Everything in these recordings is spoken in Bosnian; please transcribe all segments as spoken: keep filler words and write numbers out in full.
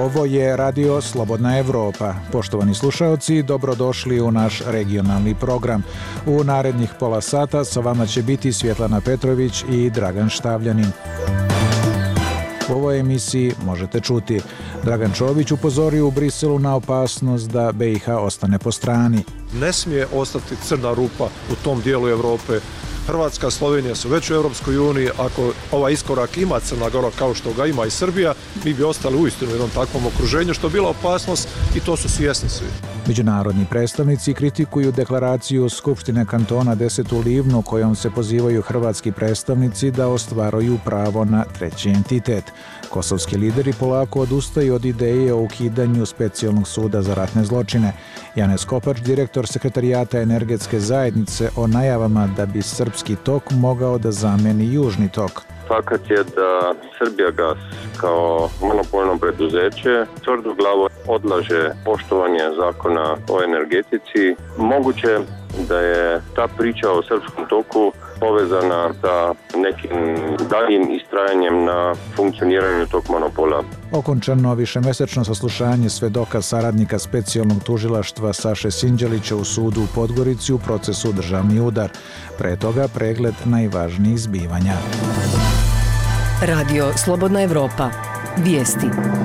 Ovo je Radio Slobodna Evropa. Poštovani slušaoci, dobrodošli u naš regionalni program. U narednih pola sata sa vama će biti Svjetlana Petrović i Dragan Štavljanin. U ovoj emisiji možete čuti: Dragan Čović upozorio u Briselu na opasnost da B i H ostane po strani. Ne smije ostati crna rupa u tom dijelu Evrope. Hrvatska i Slovenija su već u Europskoj uniji. Ako ovaj iskorak ima Crna Gora kao što ga ima i Srbija, mi bi ostali uistinu u jednom takvom okruženju, što je bila opasnost i to su svjesni svi. Međunarodni predstavnici kritikuju deklaraciju Skupštine kantona deset u Livnu kojom se pozivaju hrvatski predstavnici da ostvaruju pravo na treći entitet. Kosovski lideri polako odustaju od ideje o ukidanju specijalnog suda za ratne zločine. Janez Kopač, direktor Sekretarijata energetske zajednice, o najavama da bi srpski tok mogao da zameni južni tok. Fakat je da Srbijagas kao monopolno preduzeće tvrdoglavo odlaže poštovanje zakona o energetici. Moguće da je ta priča o srpskom toku povezana sa nekim daljim istrajanjem na funkcioniranju tog monopola. Okončano višemesečno saslušanje svedoka saradnika specijalnog tužilaštva Saše Sinđelića u sudu u Podgorici u procesu državni udar. Pre toga pregled najvažnijih zbivanja. Radio Slobodna Evropa. Vijesti.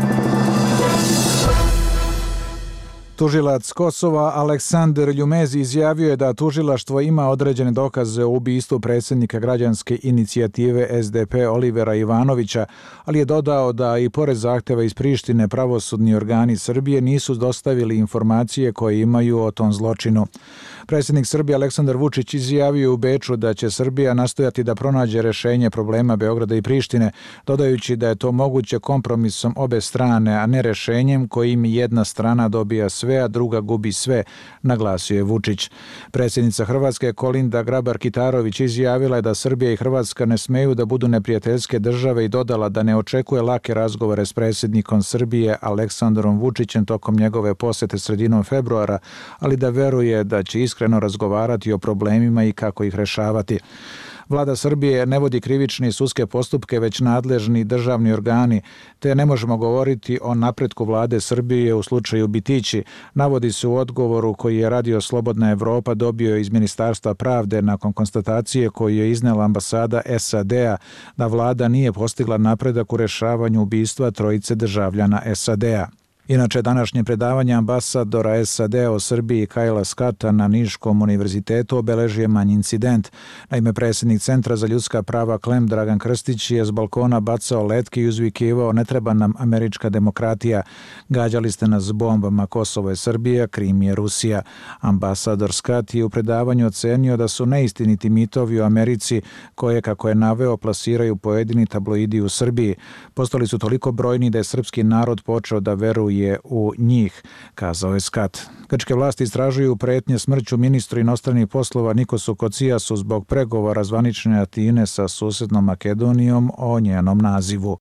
Tužilac Kosova Aleksandar Ljumezi izjavio je da tužilaštvo ima određene dokaze o ubistvu predsjednika građanske inicijative S D P Olivera Ivanovića, ali je dodao da i pored zahteva iz Prištine pravosudni organi Srbije nisu dostavili informacije koje imaju o tom zločinu. Predsjednik Srbije Aleksandar Vučić izjavio u Beču da će Srbija nastojati da pronađe rješenje problema Beograda i Prištine, dodajući da je to moguće kompromisom obe strane, a ne rješenjem kojim jedna strana dobija sve, a druga gubi sve, naglasio je Vučić. Predsjednica Hrvatske Kolinda Grabar-Kitarović izjavila je da Srbija i Hrvatska ne smeju da budu neprijateljske države i dodala da ne očekuje lake razgovore s predsjednikom Srbije Aleksandrom Vučićem tokom njegove posjete sredinom februara, ali da veruje da će iskreno razgovarati o problemima i kako ih rešavati. Vlada Srbije ne vodi krivične i sudske postupke, već nadležni državni organi, te ne možemo govoriti o napretku vlade Srbije u slučaju Bitići, navodi se u odgovoru koji je Radio Slobodna Evropa dobio iz Ministarstva pravde nakon konstatacije koju je iznela ambasada S A D-a da vlada nije postigla napredak u rešavanju ubistva trojice državljana S A D-a. Inače, današnje predavanje ambasadora S A D-a o Srbiji Kajla Skata na Niškom univerzitetu obeležio manji incident. Naime, predsjednik Centra za ljudska prava Klem Dragan Krstić je s balkona bacao letke i uzvikivao: "Ne treba nam američka demokratija, gađali ste nas bombama, Kosovo je Srbija, Krim je Rusija." Ambasador Skat je u predavanju ocenio da su neistiniti mitovi o Americi koje, kako je naveo, plasiraju pojedini tabloidi u Srbiji. Postali su toliko brojni da je srpski narod počeo da veruje je u njih, kazao je Skat. Grčke vlasti istražuju pretnje smrću ministru inostranih poslova Nikosu Kocijasu zbog pregovora zvanične Atine sa susednom Makedonijom o njenom nazivu.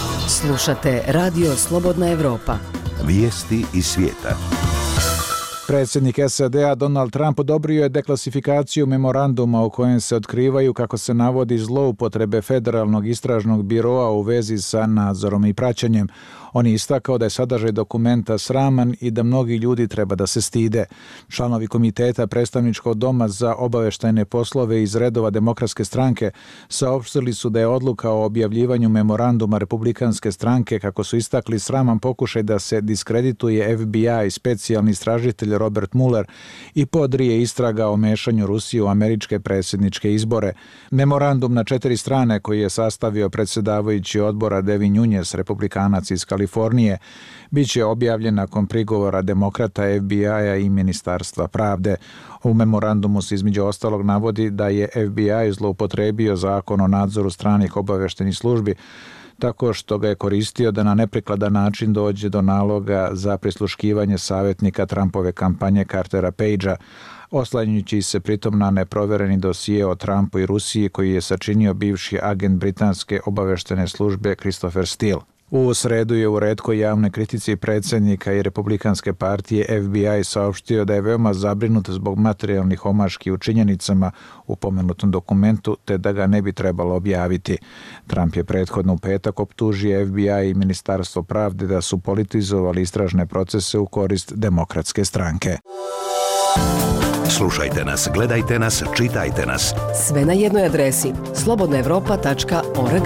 Slušate Radio Slobodna Evropa. Vijesti iz svijeta. Predsjednik S A D-a Donald Trump odobrio je deklasifikaciju memoranduma u kojem se otkrivaju, kako se navodi, zloupotrebe Federalnog istražnog biroa u vezi sa nadzorom i praćenjem. On je istakao da je sadržaj dokumenta sraman i da mnogi ljudi treba da se stide. Članovi komiteta predstavničkog doma za obaveštajne poslove iz redova Demokratske stranke saopštili su da je odluka o objavljivanju memoranduma Republikanske stranke, kako su istakli, sraman pokušaj da se diskredituje F B I, specijalni istražitelj Robert Mueller, i podrije istraga o mešanju Rusije u američke predsjedničke izbore. Memorandum na četiri strane koji je sastavio predsjedavajući odbora Devin Nunes, republikanac iz Kalifornije, bit će objavljen nakon prigovora demokrata, F B I-a i Ministarstva pravde. U memorandumu se između ostalog navodi da je F B I zloupotrebio zakon o nadzoru stranih obaveštajnih službi tako što ga je koristio da na neprikladan način dođe do naloga za prisluškivanje savjetnika Trumpove kampanje Cartera Pagea, oslanjajući se pritom na neprovereni dosije o Trumpu i Rusiji koji je sačinio bivši agent britanske obaveštajne službe Christopher Steele. U sredu je u retkoj javnoj kritici predsjednika i Republikanske partije F B I saopštio da je veoma zabrinut zbog materijalnih omaški u činjenicama u pomenutom dokumentu, te da ga ne bi trebalo objaviti. Trump je prethodno u petak optužio F B I i Ministarstvo pravde da su politizovali istražne procese u korist Demokratske stranke. Slušajte nas, gledajte nas, čitajte nas. Sve na jednoj adresi slobodna evropa tačka org.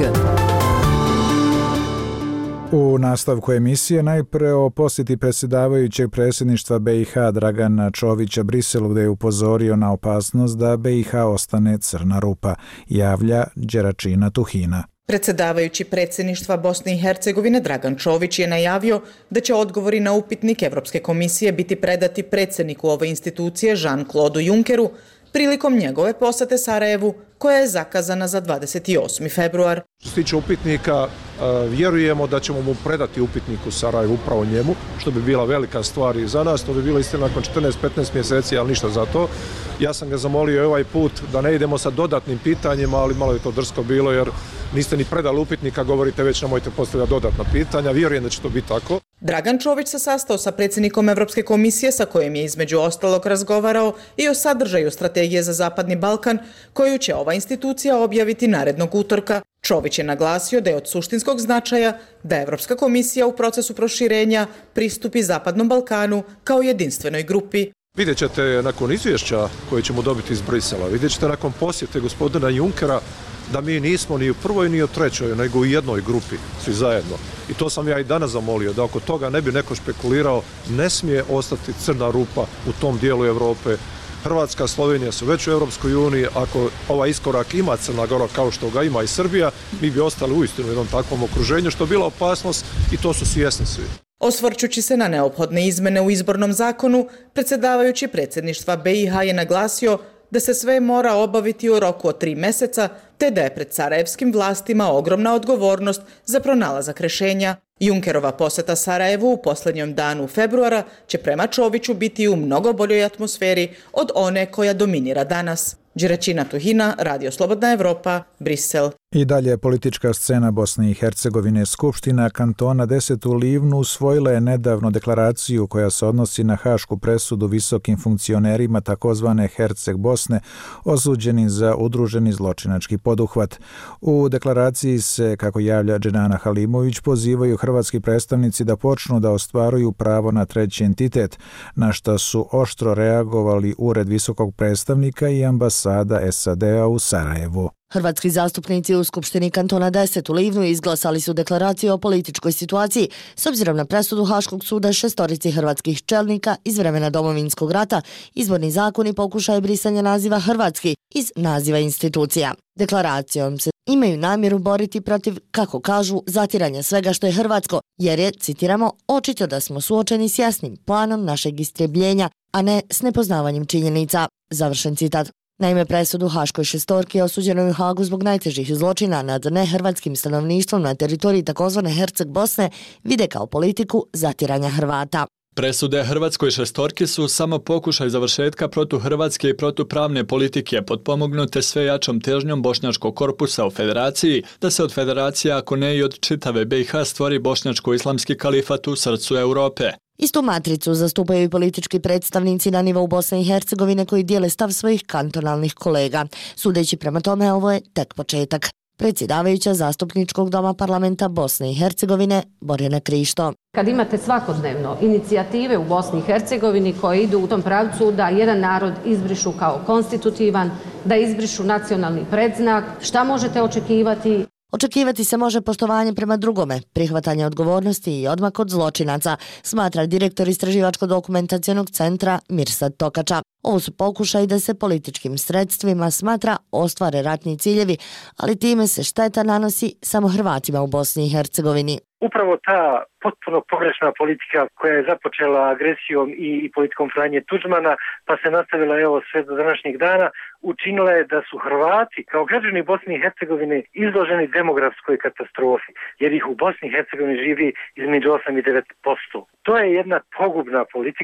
U nastavku emisije najpre o posjeti predsjedavajućeg predsjedništva B i H Dragana Čovića Briselu, gdje je upozorio na opasnost da B i H ostane crna rupa, javlja Đeračina Tuhina. Predsjedavajući predsjedništva Bosne i Hercegovine Dragan Čović je najavio da će odgovori na upitnik Evropske komisije biti predati predsjedniku ove institucije Jean-Claude Junckeru prilikom njegove posjete Sarajevu, koja je zakazana za dvadeset osmi februar. Što se tiče upitnika, vjerujemo da ćemo mu predati upitnik u Sarajevu upravo njemu, što bi bila velika stvar i za nas. To bi bilo istina nakon četrnaest petnaest mjeseci, ali ništa za to. Ja sam ga zamolio ovaj put da ne idemo sa dodatnim pitanjima, ali malo je to drsko bilo jer niste ni predali upitnika, govorite već nemojte postavljati dodatna pitanja. Vjerujem da će to biti tako. Dragan Čović se sastao sa predsjednikom Evropske komisije sa kojim je između ostalog razgovarao i o sadržaju strategije za Zapadni Balkan, koju će ova institucija objaviti narednog utorka. Čović je naglasio da je od suštinskog značaja da Evropska komisija u procesu proširenja pristupi Zapadnom Balkanu kao jedinstvenoj grupi. Vidjet ćete nakon izvješća koje ćemo dobiti iz Brisela, vidjet ćete nakon posjete gospodina Junckera da mi nismo ni u prvoj ni u trećoj, nego u jednoj grupi, svi zajedno. I to sam ja i danas zamolio, da oko toga ne bi neko špekulirao, ne smije ostati crna rupa u tom dijelu Europe. Hrvatska, Slovenija su već u Europskoj uniji, ako ovaj iskorak ima Crna Gora kao što ga ima i Srbija, mi bi ostali uistinu u jednom takvom okruženju, što je bila opasnost i to su svjesni svi. Osvrćući se na neophodne izmene u izbornom zakonu, predsjedavajući predsjedništva B i H je naglasio da se sve mora obaviti u roku od tri mjeseca, te da je pred sarajevskim vlastima ogromna odgovornost za pronalazak rješenja. Junckerova posjeta Sarajevu u posljednjem danu februara će prema Čoviću biti u mnogo boljoj atmosferi od one koja dominira danas. Đeračina Tuhina, Radio Slobodna Evropa, Brisel. I dalje politička scena Bosne i Hercegovine. Skupština kantona deset u Livnu usvojila je nedavno deklaraciju koja se odnosi na hašku presudu visokim funkcionerima takozvane Herceg Bosne osuđeni za udruženi zločinački poduhvat. U deklaraciji se, kako javlja Dženana Halimović, pozivaju hrvatski predstavnici da počnu da ostvaruju pravo na treći entitet, na što su oštro reagovali Ured visokog predstavnika i ambasada S A D-a u Sarajevu. Hrvatski zastupnici u Skupštini kantona deset u Livnu izglasali su deklaraciju o političkoj situaciji s obzirom na presudu Haškog suda šestorici hrvatskih čelnika iz vremena Domovinskog rata, izborni zakon i pokušaj brisanja naziva hrvatski iz naziva institucija. Deklaracijom se imaju namjeru boriti protiv, kako kažu, zatiranja svega što je hrvatsko, jer je, citiramo, očito da smo suočeni s jasnim planom našeg istrebljenja, a ne s nepoznavanjem činjenica. Završen citat. Naime, presudu Haškoj šestorki osuđenoj u Hagu zbog najtežih zločina nad nehrvatskim stanovništvom na teritoriji takozvane Herceg Bosne vide kao politiku zatiranja Hrvata. Presude Hrvatskoj šestorki su samo pokušaj završetka protuhrvatske i protupravne politike potpomognute sve jačom težnjom bošnjačkog korpusa u federaciji, da se od federacije, ako ne i od čitave B i H, stvori bošnjačko-islamski kalifat u srcu Europe. Istu matricu zastupaju i politički predstavnici na nivou Bosne i Hercegovine koji dijele stav svojih kantonalnih kolega. Sudeći prema tome, ovo je tek početak. Predsjedavajuća Zastupničkog doma parlamenta Bosne i Hercegovine Borjana Krišto. Kad imate svakodnevno inicijative u Bosni i Hercegovini koje idu u tom pravcu da jedan narod izbrišu kao konstitutivan, da izbrišu nacionalni predznak, šta možete očekivati? Očekivati se može poštovanje prema drugome, prihvatanje odgovornosti i odmak od zločinaca, smatra direktor Istraživačko-dokumentacionog centra Mirsad Tokača. Ovo su pokušaj da se političkim sredstvima smatra ostvare ratni ciljevi, ali time se šteta nanosi samo Hrvatima u Bosni i Hercegovini. Upravo ta potpuno pogrešna politika koja je započela agresijom i, i politikom Franje Tuđmana, pa se nastavila evo sve do današnjeg dana, učinila je da su Hrvati kao građani Bosne i Hercegovine izloženi demografskoj katastrofi, jer ih u Bosni i Hercegovini živi između osam i devet posto. To je jedna pogubna politika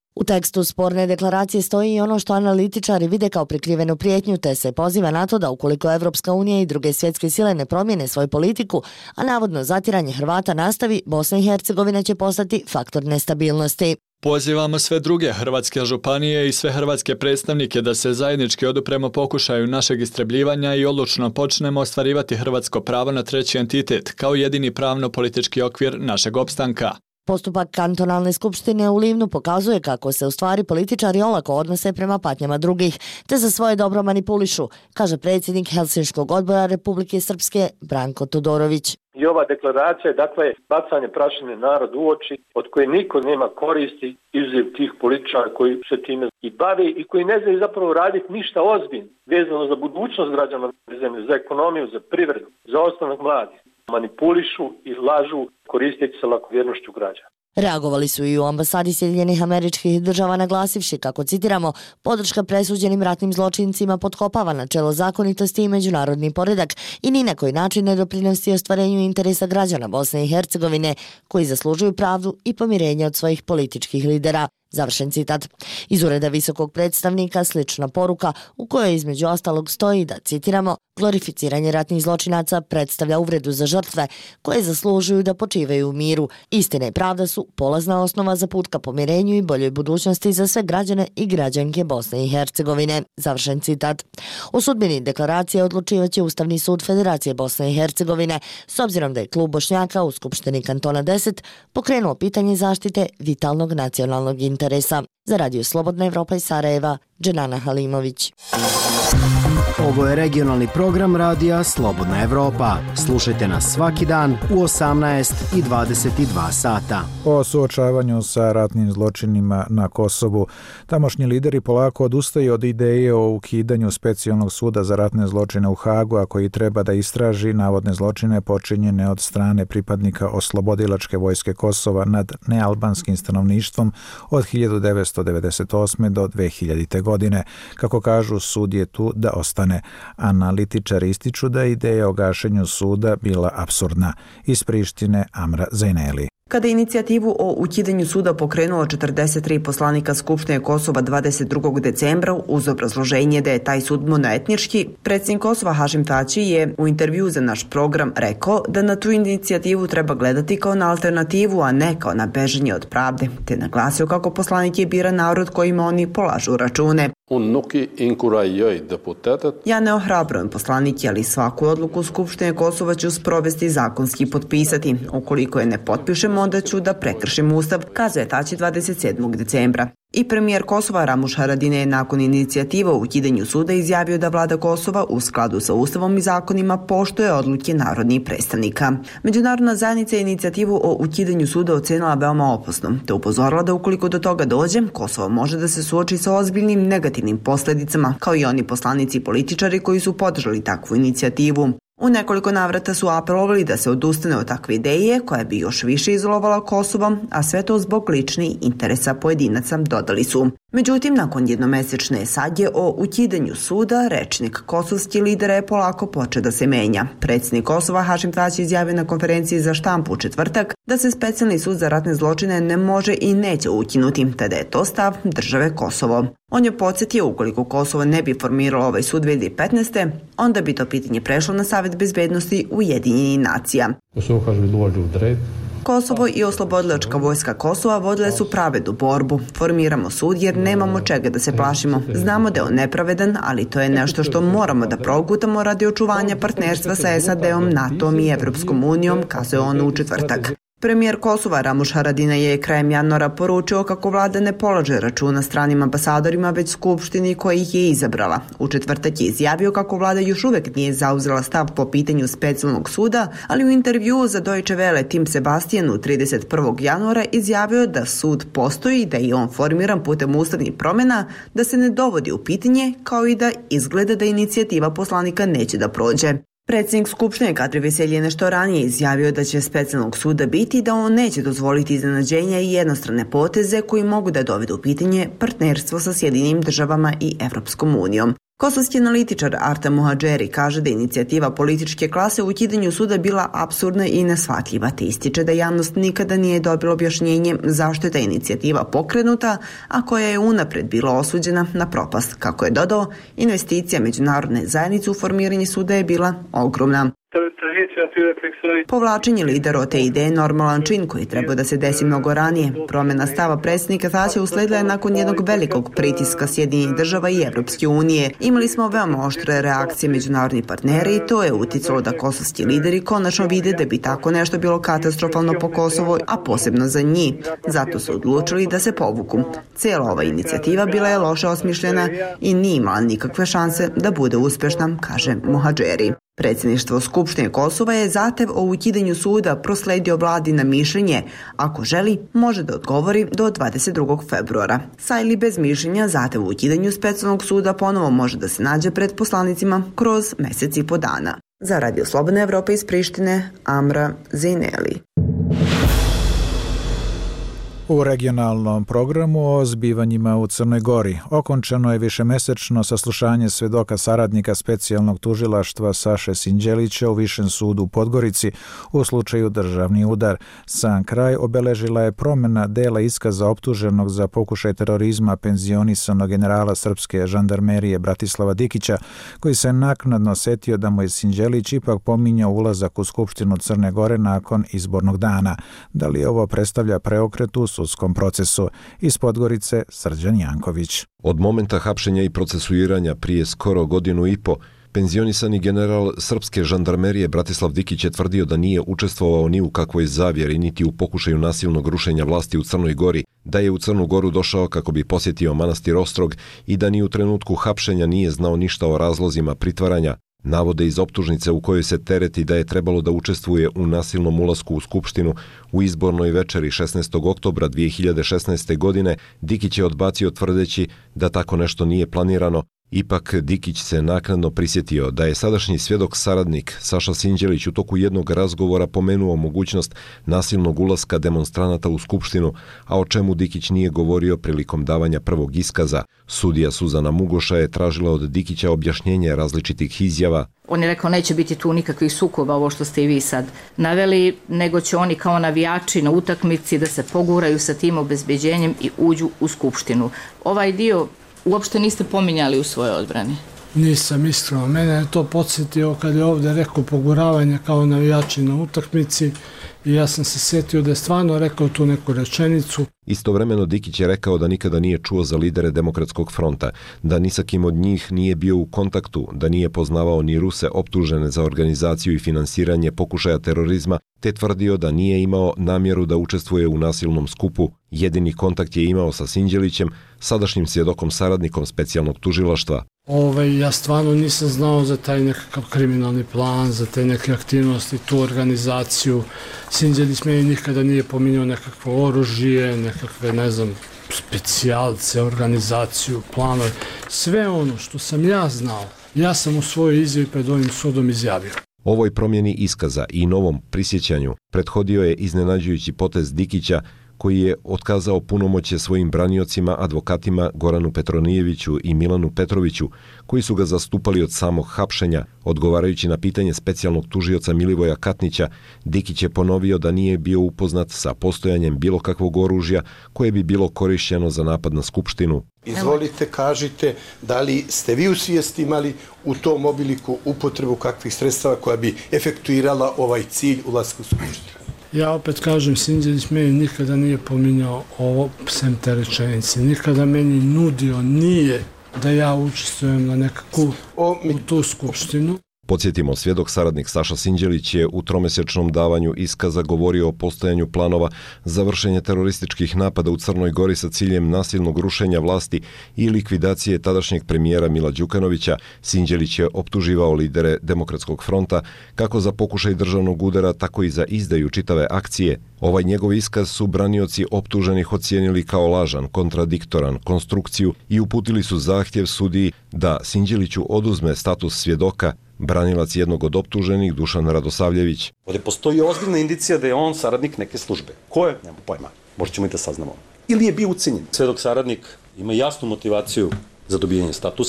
U tekstu sporne deklaracije stoji i ono što analitičari vide kao prikrivenu prijetnju, te se poziva na to da ukoliko Evropska unija i druge svjetske sile ne promijene svoju politiku, a navodno zatiranje Hrvata nastavi, Bosna i Hercegovina će postati faktor nestabilnosti. Pozivamo sve druge hrvatske županije i sve hrvatske predstavnike da se zajednički odupremo pokušaju našeg istrebljivanja i odlučno počnemo ostvarivati hrvatsko pravo na treći entitet kao jedini pravno-politički okvir našeg opstanka. Postupak kantonalne skupštine u Livnu pokazuje kako se u stvari političari olako odnose prema patnjama drugih, te za svoje dobro manipulišu, kaže predsjednik Helsinškog odbora Republike Srpske Branko Todorović. I ova deklaracija je dakle bacanje prašine narodu u oči od koje niko nema koristi izuzev tih političara koji se time i bave i koji ne znaju zapravo raditi ništa ozbiljno vezano za budućnost građana zemlje, za ekonomiju, za privredu, za ostanak mladih. Manipulišu i lažu koristeći se lakovjernošću građana. Reagovali su i u ambasadi Sjedinjenih Američkih Država naglasivši, kako citiramo, podrška presuđenim ratnim zločincima potkopava načelo zakonitosti i međunarodni poredak i ni na koji način ne doprinosi ostvarenju interesa građana Bosne i Hercegovine koji zaslužuju pravdu i pomirenje od svojih političkih lidera. Završen citat. Iz ureda visokog predstavnika slična poruka u kojoj između ostalog stoji da, citiramo, glorificiranje ratnih zločinaca predstavlja uvredu za žrtve koje zaslužuju da počivaju u miru. Istina i pravda su polazna osnova za put ka pomirenju i boljoj budućnosti za sve građane i građanke Bosne i Hercegovine. Završen citat. O sudbini deklaracije odlučivaće Ustavni sud Federacije Bosne i Hercegovine, s obzirom da je klub Bošnjaka u Skupštini kantona deset pokrenuo pitanje zaštite vitalnog nacionalnog interesa. Za Radio Slobodna Evropa iz Sarajeva, Dženana Halimović. Ovo je regionalni program radija Slobodna Evropa. Slušajte nas svaki dan u osamnaest i dvadeset dva sata. O suočavanju sa ratnim zločinima na Kosovu. Tamošnji lideri polako odustaju od ideje o ukidanju specijalnog suda za ratne zločine u Hagu, a koji treba da istraži navodne zločine počinjene od strane pripadnika oslobodilačke vojske Kosova nad nealbanskim stanovništvom od hiljadu devetsto devedeset osme do dve hiljadite. godine. Kako kažu, sud je tu da ostane. Analitičari ističu da je ideja o gašenju suda bila apsurdna. Iz Prištine Amra Zajneli. Kada je inicijativu o ukidanju suda pokrenulo četrdeset tri poslanika Skupštine Kosova dvadeset drugog decembra uz obrazloženje da je taj sud monoetnički, predsjednik Kosova Hašim Tači je u intervju za naš program rekao da na tu inicijativu treba gledati kao na alternativu, a ne kao na bežanje od pravde, te naglasio kako poslanik je bira narod kojima oni polažu račune. Ja ne ohrabrujem poslanike, ali svaku odluku Skupštine Kosova ću sprovesti zakonski potpisati. Ukoliko je ne potpišem, onda ću da prekršim ustav, kazuje Tači dvadeset sedmog decembra. I premijer Kosova Ramuš Haradinaj je nakon inicijativa o ukidanju suda izjavio da vlada Kosova u skladu sa ustavom i zakonima poštuje odluke narodnih predstavnika. Međunarodna zajednica je inicijativu o ukidanju suda ocenila veoma opasnom, te upozorila da ukoliko do toga dođe, Kosovo može da se suoči sa ozbiljnim negativnim posljedicama, kao i oni poslanici i političari koji su podržali takvu inicijativu. U nekoliko navrata su apelovali da se odustane od takve ideje koja bi još više izolovala Kosovo, a sve to zbog ličnih interesa pojedinaca, dodali su. Međutim, nakon jednomesečne sadnje o ukidanju suda, rečnik kosovskih lidera je polako počeo da se menja. Predsjednik Kosova Hašim Tači izjavio na konferenciji za štampu u četvrtak da se specijalni sud za ratne zločine ne može i neće ukinuti, te da je to stav države Kosovo. On je podsjetio ukoliko Kosovo ne bi formiralo ovaj sud dve hiljade petnaeste. onda bi to pitanje prešlo na Savet bezbednosti Ujedinjenih nacija. Kosovo i oslobodilačka vojska Kosova vodile su pravednu borbu. Formiramo sud jer nemamo čega da se plašimo. Znamo da je on nepravedan, ali to je nešto što moramo da progutamo radi očuvanja partnerstva sa S A D-om, NATO-om i Evropskom unijom, kazuje on u četvrtak. Premijer Kosova Ramuš Haradinaj je krajem januara poručio kako vlada ne polaže računa stranim ambasadorima, već skupštini koja ih je izabrala. U četvrtak je izjavio kako vlada još uvek nije zauzela stav po pitanju specijalnog suda, ali u intervjuu za Deutsche Welle Tim Sebastijanu trideset prvog januara izjavio da sud postoji, da je on formiran putem ustavnih promjena, da se ne dovodi u pitanje, kao i da izgleda da inicijativa poslanika neće da prođe. Predsjednik Skupštine Kadri Veselji je nešto ranije izjavio da će specijalnog suda biti i da on neće dozvoliti iznenađenja i jednostrane poteze koji mogu da dovedu u pitanje partnerstvo sa Sjedinim državama i Evropskom unijom. Kosovski analitičar Arta Muhadžeri kaže da inicijativa političke klase u ukidanju suda bila apsurdna i neshvatljiva, te ističe da javnost nikada nije dobila objašnjenje zašto je ta inicijativa pokrenuta, a koja je unapred bila osuđena na propast. Kako je dodao, investicija međunarodne zajednice u formiranje suda je bila ogromna. Povlačenje lidera od te ideje je normalan čin koji treba da se desi mnogo ranije. Promjena stava predsjednika Tačića usledila je nakon jednog velikog pritiska Sjedinjenih država i Evropske unije. Imali smo veoma oštre reakcije međunarodnih partnera i to je uticalo da kosovski lideri konačno vide da bi tako nešto bilo katastrofalno po Kosovo, a posebno za njih. Zato su odlučili da se povuku. Cijela ova inicijativa bila je loše osmišljena i nije imala nikakve šanse da bude uspješna, kaže Muhadžeri. Predsjedništvo Skupštine Kosova je zahtev o ukidanju suda prosledio vladi na mišljenje. Ako želi, može da odgovori do dvadeset drugog februara. Sa ili bez mišljenja, zahtev o ukidanju specijalnog suda ponovo može da se nađe pred poslanicima kroz mjesec i po dana. Za Radio Slobodna Evropa iz Prištine, Amra Zejneli. U regionalnom programu o zbivanjima u Crnoj Gori okončano je višemesečno saslušanje svedoka saradnika specijalnog tužilaštva Saše Sinđelića u Višem sudu u Podgorici u slučaju državni udar. Sam kraj obeležila je promjena dela iskaza optuženog za pokušaj terorizma penzionisanog generala srpske žandarmerije Bratislava Dikića, koji se naknadno setio da mu je Sinđelić ipak pominjao ulazak u Skupštinu Crne Gore nakon izbornog dana. Da li ovo predstavlja preokret u sudskom procesu? Iz Podgorice Srđan Janković. Od momenta hapšenja i procesuiranja prije skoro godinu i po, penzionisani general srpske žandarmerije Bratislav Dikić je tvrdio da nije učestvovao ni u kakvoj zavjeri niti u pokušaju nasilnog rušenja vlasti u Crnoj Gori, da je u Crnu Goru došao kako bi posjetio manastir Ostrog i da ni u trenutku hapšenja nije znao ništa o razlozima pritvaranja. Navode iz optužnice u kojoj se tereti da je trebalo da učestvuje u nasilnom ulasku u Skupštinu u izbornoj večeri šesnaestog oktobra dvije hiljade šesnaeste. godine, Dikić je odbacio tvrdeći da tako nešto nije planirano. Ipak Dikić se naknadno prisjetio da je sadašnji svjedok saradnik Saša Sinđelić u toku jednog razgovora pomenuo mogućnost nasilnog ulaska demonstranata u Skupštinu, a o čemu Dikić nije govorio prilikom davanja prvog iskaza. Sudija Suzana Mugoša je tražila od Dikića objašnjenje različitih izjava. On je rekao neće biti tu nikakvih sukoba, ovo što ste i vi sad naveli, nego će oni kao navijači na utakmici da se poguraju sa tim obezbeđenjem i uđu u Skupštinu. Ovaj dio uopšte niste pominjali u svojoj odbrani? Nisam, iskreno. Mene je to podsjetio kad je ovdje rekao poguravanje kao navijači na utakmici i ja sam se sjetio da je stvarno rekao tu neku rečenicu. Istovremeno Dikić je rekao da nikada nije čuo za lidere Demokratskog fronta, da ni sa kim od njih nije bio u kontaktu, da nije poznavao ni Ruse optužene za organizaciju i finansiranje pokušaja terorizma, te tvrdio da nije imao namjeru da učestvuje u nasilnom skupu. Jedini kontakt je imao sa Sinđelićem, sadašnjim svjedokom saradnikom specijalnog tužilaštva. Ove, ja stvarno nisam znao za taj nekakav kriminalni plan, za te neke aktivnosti, tu organizaciju. Sinđelić meni nikada nije pominjao nekakvo oružje, nekakve, ne znam, specijalce, organizaciju, planove. Sve ono što sam ja znao, ja sam u svojoj izjavi pred ovim sudom izjavio. Ovoj promjeni iskaza i novom prisjećanju prethodio je iznenađujući potez Dikića, koji je otkazao punomoćje svojim braniocima, advokatima Goranu Petronijeviću i Milanu Petroviću, koji su ga zastupali od samog hapšenja. Odgovarajući na pitanje specijalnog tužioca Milivoja Katnića, Dikić je ponovio da nije bio upoznat sa postojanjem bilo kakvog oružja koje bi bilo korišćeno za napad na Skupštinu. Izvolite, kažite da li ste vi u svijesti imali u tom obliku upotrebu kakvih sredstava koja bi efektuirala ovaj cilj ulaska u Skupštinu? Ja opet kažem, Sinđelić meni nikada nije pominjao ovo sem te rečenice. Nikada meni nudio nije da ja učestvujem na nekakvu u tu skupštinu. Podsjetimo, svjedok saradnik Saša Sinđelić je u tromesečnom davanju iskaza govorio o postojanju planova za vršenje terorističkih napada u Crnoj Gori sa ciljem nasilnog rušenja vlasti i likvidacije tadašnjeg premijera Mila Đukanovića. Sinđelić je optuživao lidere Demokratskog fronta kako za pokušaj državnog udara, tako i za izdaju čitave akcije. Ovaj njegov iskaz su branioci optuženih ocijenili kao lažan, kontradiktoran, konstrukciju i uputili su zahtjev sudiji da Sinđeliću oduzme status svjedoka. Branilac jednog od optuženih, Dušan Radosavljević. Ovdje postoji ozbiljna indicija da je on saradnik neke službe. Ko je? Nema pojma. Možda ćemo i da saznamo. Ili je bio ucenjen. Svedok saradnik ima jasnu motivaciju za dobijanje statusa,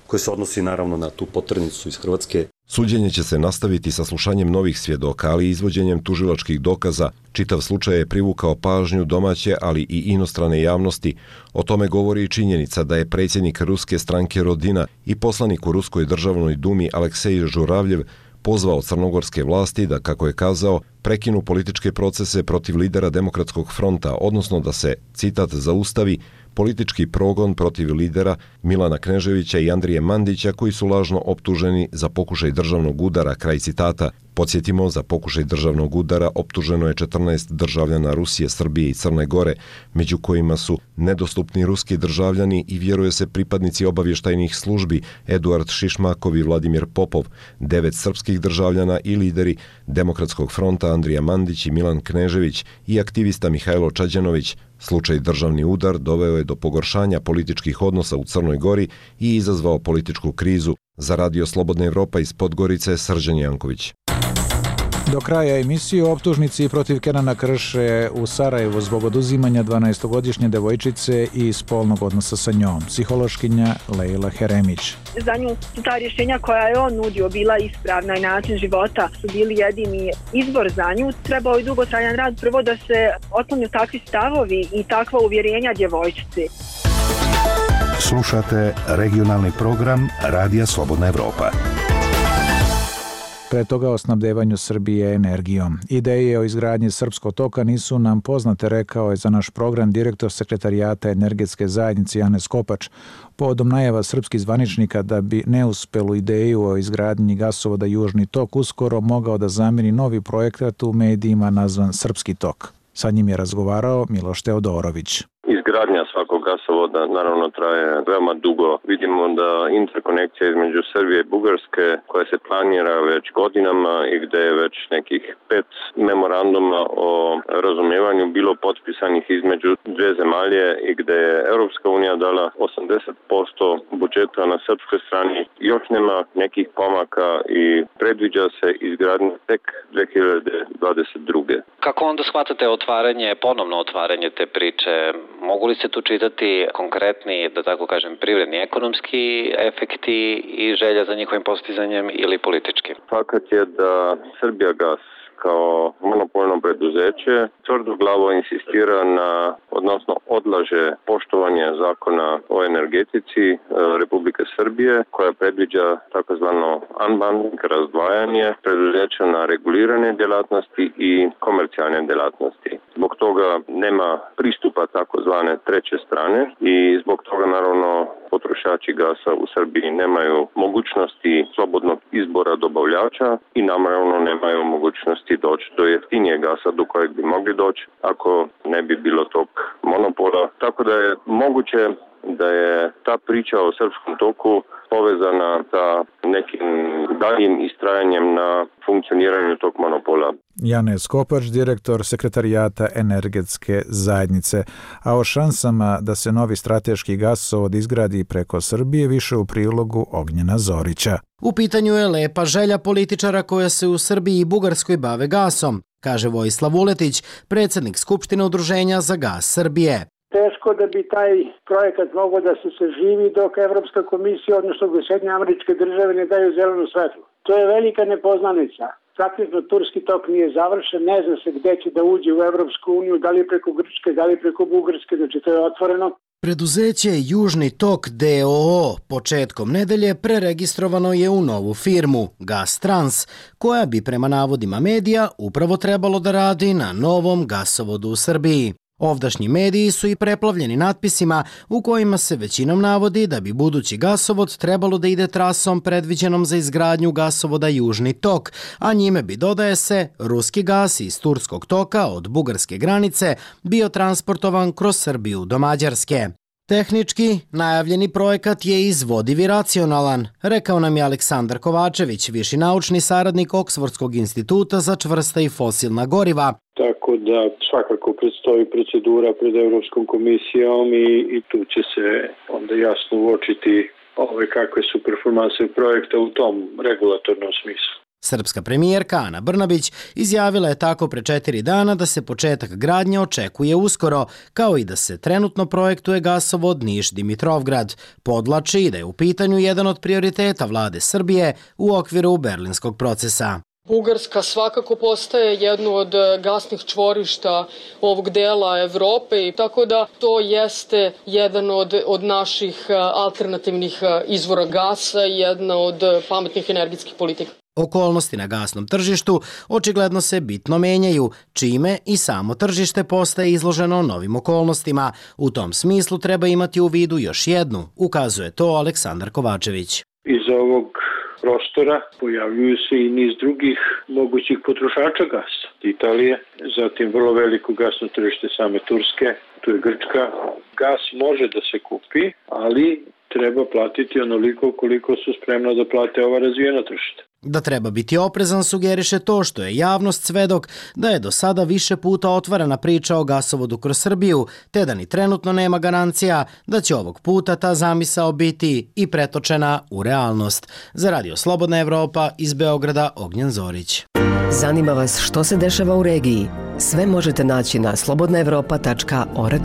koje se odnosi naravno na tu poternicu iz Hrvatske. Suđenje će se nastaviti sa slušanjem novih svjedoka, ali i izvođenjem tužilačkih dokaza. Čitav slučaj je privukao pažnju domaće, ali i inostrane javnosti. O tome govori i činjenica da je predsjednik ruske stranke Rodina i poslanik u Ruskoj državnoj dumi Aleksej Žuravljev pozvao crnogorske vlasti da, kako je kazao, prekinu političke procese protiv lidera Demokratskog fronta, odnosno da se, citat, zaustavi politički progon protiv lidera Milana Kneževića i Andrije Mandića koji su lažno optuženi za pokušaj državnog udara, kraj citata. Podsjetimo, za pokušaj državnog udara optuženo je četrnaest državljana Rusije, Srbije i Crne Gore, među kojima su nedostupni ruski državljani i vjeruje se pripadnici obavještajnih službi Eduard Šišmakov i Vladimir Popov, devet srpskih državljana i lideri Demokratskog fronta Andrija Mandić i Milan Knežević i aktivista Mihajlo Čađanović. Slučaj državni udar doveo je do pogoršanja političkih odnosa u Crnoj Gori i izazvao političku krizu. Za Radio Slobodna Evropa iz Podgorice, Srđan Janković. Do kraja emisije optužnici protiv Kenana Krše u Sarajevu zbog oduzimanja dvanaestogodišnje devojčice i spolnog odnosa sa njom. Psihološkinja Lejla Heremić. Za nju su ta rješenja koja je on nudio bila ispravna i način života su bili jedini izbor za nju. Trebao je dugotrajan rad prvo da se otklonju takvi stavovi i takva uvjerenja djevojčice. Slušate regionalni program Radija Slobodna Evropa. Pre toga o snabdevanju Srbije energijom. Ideje o izgradnji Srpskog toka nisu nam poznate, rekao je za naš program direktor Sekretarijata energetske zajednice Janez Kopač, povodom najava srpskih zvaničnika da bi neuspelu ideju o izgradnji gasovoda Južni tok uskoro mogao da zameni novi projekat u medijima nazvan Srpski tok. Sa njim je razgovarao Miloš Teodorović. Izgradnja svakog gasovoda naravno traje veoma dugo. Vidimo da interkonekcija između Srbije i Bugarske koja se planira već godinama i gde je već nekih pet memoranduma o razumijevanju bilo potpisanih između dve zemalje i gde je Europska unija dala osamdeset posto budžeta na srpskoj strani. Još nema nekih pomaka i predviđa se izgradnja tek dve hiljade dvadeset druge. Kako onda shvatate otvaranje, ponovno otvaranje te priče? Mogu li se tu čitati konkretni, da tako kažem, privredni, ekonomski efekti i želja za njihovim postizanjem ili politički? Fakat je da Srbijagas kao monopolno preduzeće tvrdoglavo insistira na, odnosno odlaže poštovanje zakona o energetici Republike Srbije koja predviđa takozvano unbundling, razdvajanje preduzeća na regulirane djelatnosti i komercijalne djelatnosti. Zbog toga nema pristupa takozvane treće strane i zbog toga naravno potrošači gasa u Srbiji nemaju mogućnosti slobodnog izbora dobavljača i naravno nemaju mogućnosti doći do jeftinijeg gasa do kojeg bi mogli doći ako ne bi bilo tog monopola. Tako da je moguće da je ta priča o Srpskom toku povezana sa nekim daljim istrajanjem na funkcioniranju tog monopola. Janez Kopač, direktor Sekretarijata energetske zajednice. A o šansama da se novi strateški gasovod izgradi preko Srbije više u prilogu Ognjena Zorića. U pitanju je lepa želja političara koja se u Srbiji i Bugarskoj bave gasom, kaže Vojislav Vuletić, predsjednik Skupštine Udruženja za gas Srbije. Teško da bi taj projekat mogao da se saživi dok Evropska komisija, odnosno Sjedinjene Američke Države ne daju zelenu svetlu. To je velika nepoznanica. Praktično Turski tok nije završen, ne zna se gde će da uđe u Evropsku uniju, da li preko Grčke, da li preko Bugarske, znači to je otvoreno. Preduzeće Južni tok D O O početkom nedelje preregistrovano je u novu firmu Gas Trans, koja bi prema navodima medija upravo trebalo da radi na novom gasovodu u Srbiji. Ovdašnji mediji su i preplavljeni natpisima u kojima se većinom navodi da bi budući gasovod trebalo da ide trasom predviđenom za izgradnju gasovoda Južni tok, a njime bi, dodaje se, ruski gas iz Turskog toka od bugarske granice bio transportovan kroz Srbiju do Mađarske. Tehnički, najavljeni projekat je izvodiv i racionalan, rekao nam je Aleksandar Kovačević, viši naučni saradnik Oksfordskog instituta za čvrsta i fosilna goriva. Tako da svakako predstoji procedura pred Evropskom komisijom i, i tu će se onda jasno uočiti ove kakve su performanse projekta u tom regulatornom smislu. Srpska premijerka Ana Brnabić izjavila je tako pre četiri dana da se početak gradnje očekuje uskoro, kao i da se trenutno projektuje gasovod Niš-Dimitrovgrad. Podlači i da je u pitanju jedan od prioriteta vlade Srbije u okviru berlinskog procesa. Bugarska svakako postaje jedno od gasnih čvorišta ovog dela Evrope i tako da to jeste jedan od, od naših alternativnih izvora gasa i jedna od pametnih energetskih politika. Okolnosti na gasnom tržištu očigledno se bitno menjaju, čime i samo tržište postaje izloženo novim okolnostima. U tom smislu treba imati u vidu još jednu, ukazuje to Aleksandar Kovačević. Iz ovog prostora pojavljuju se i niz drugih mogućih potrošača gasa. Italije, zatim vrlo veliko gasno tržište same Turske, tu je Grčka. Gas može da se kupi, ali treba platiti onoliko koliko su spremna da plate ova razvijena tržišta. Da treba biti oprezan sugeriše to što je javnost svedok da je do sada više puta otvarana priča o gasovodu kroz Srbiju, te da ni trenutno nema garancija da će ovog puta ta zamisao biti i pretočena u realnost. Za Radio Slobodna Evropa iz Beograda Ognjen Zorić. Zanima vas što se dešava u regiji? Sve možete naći na slobodna evropa tačka org.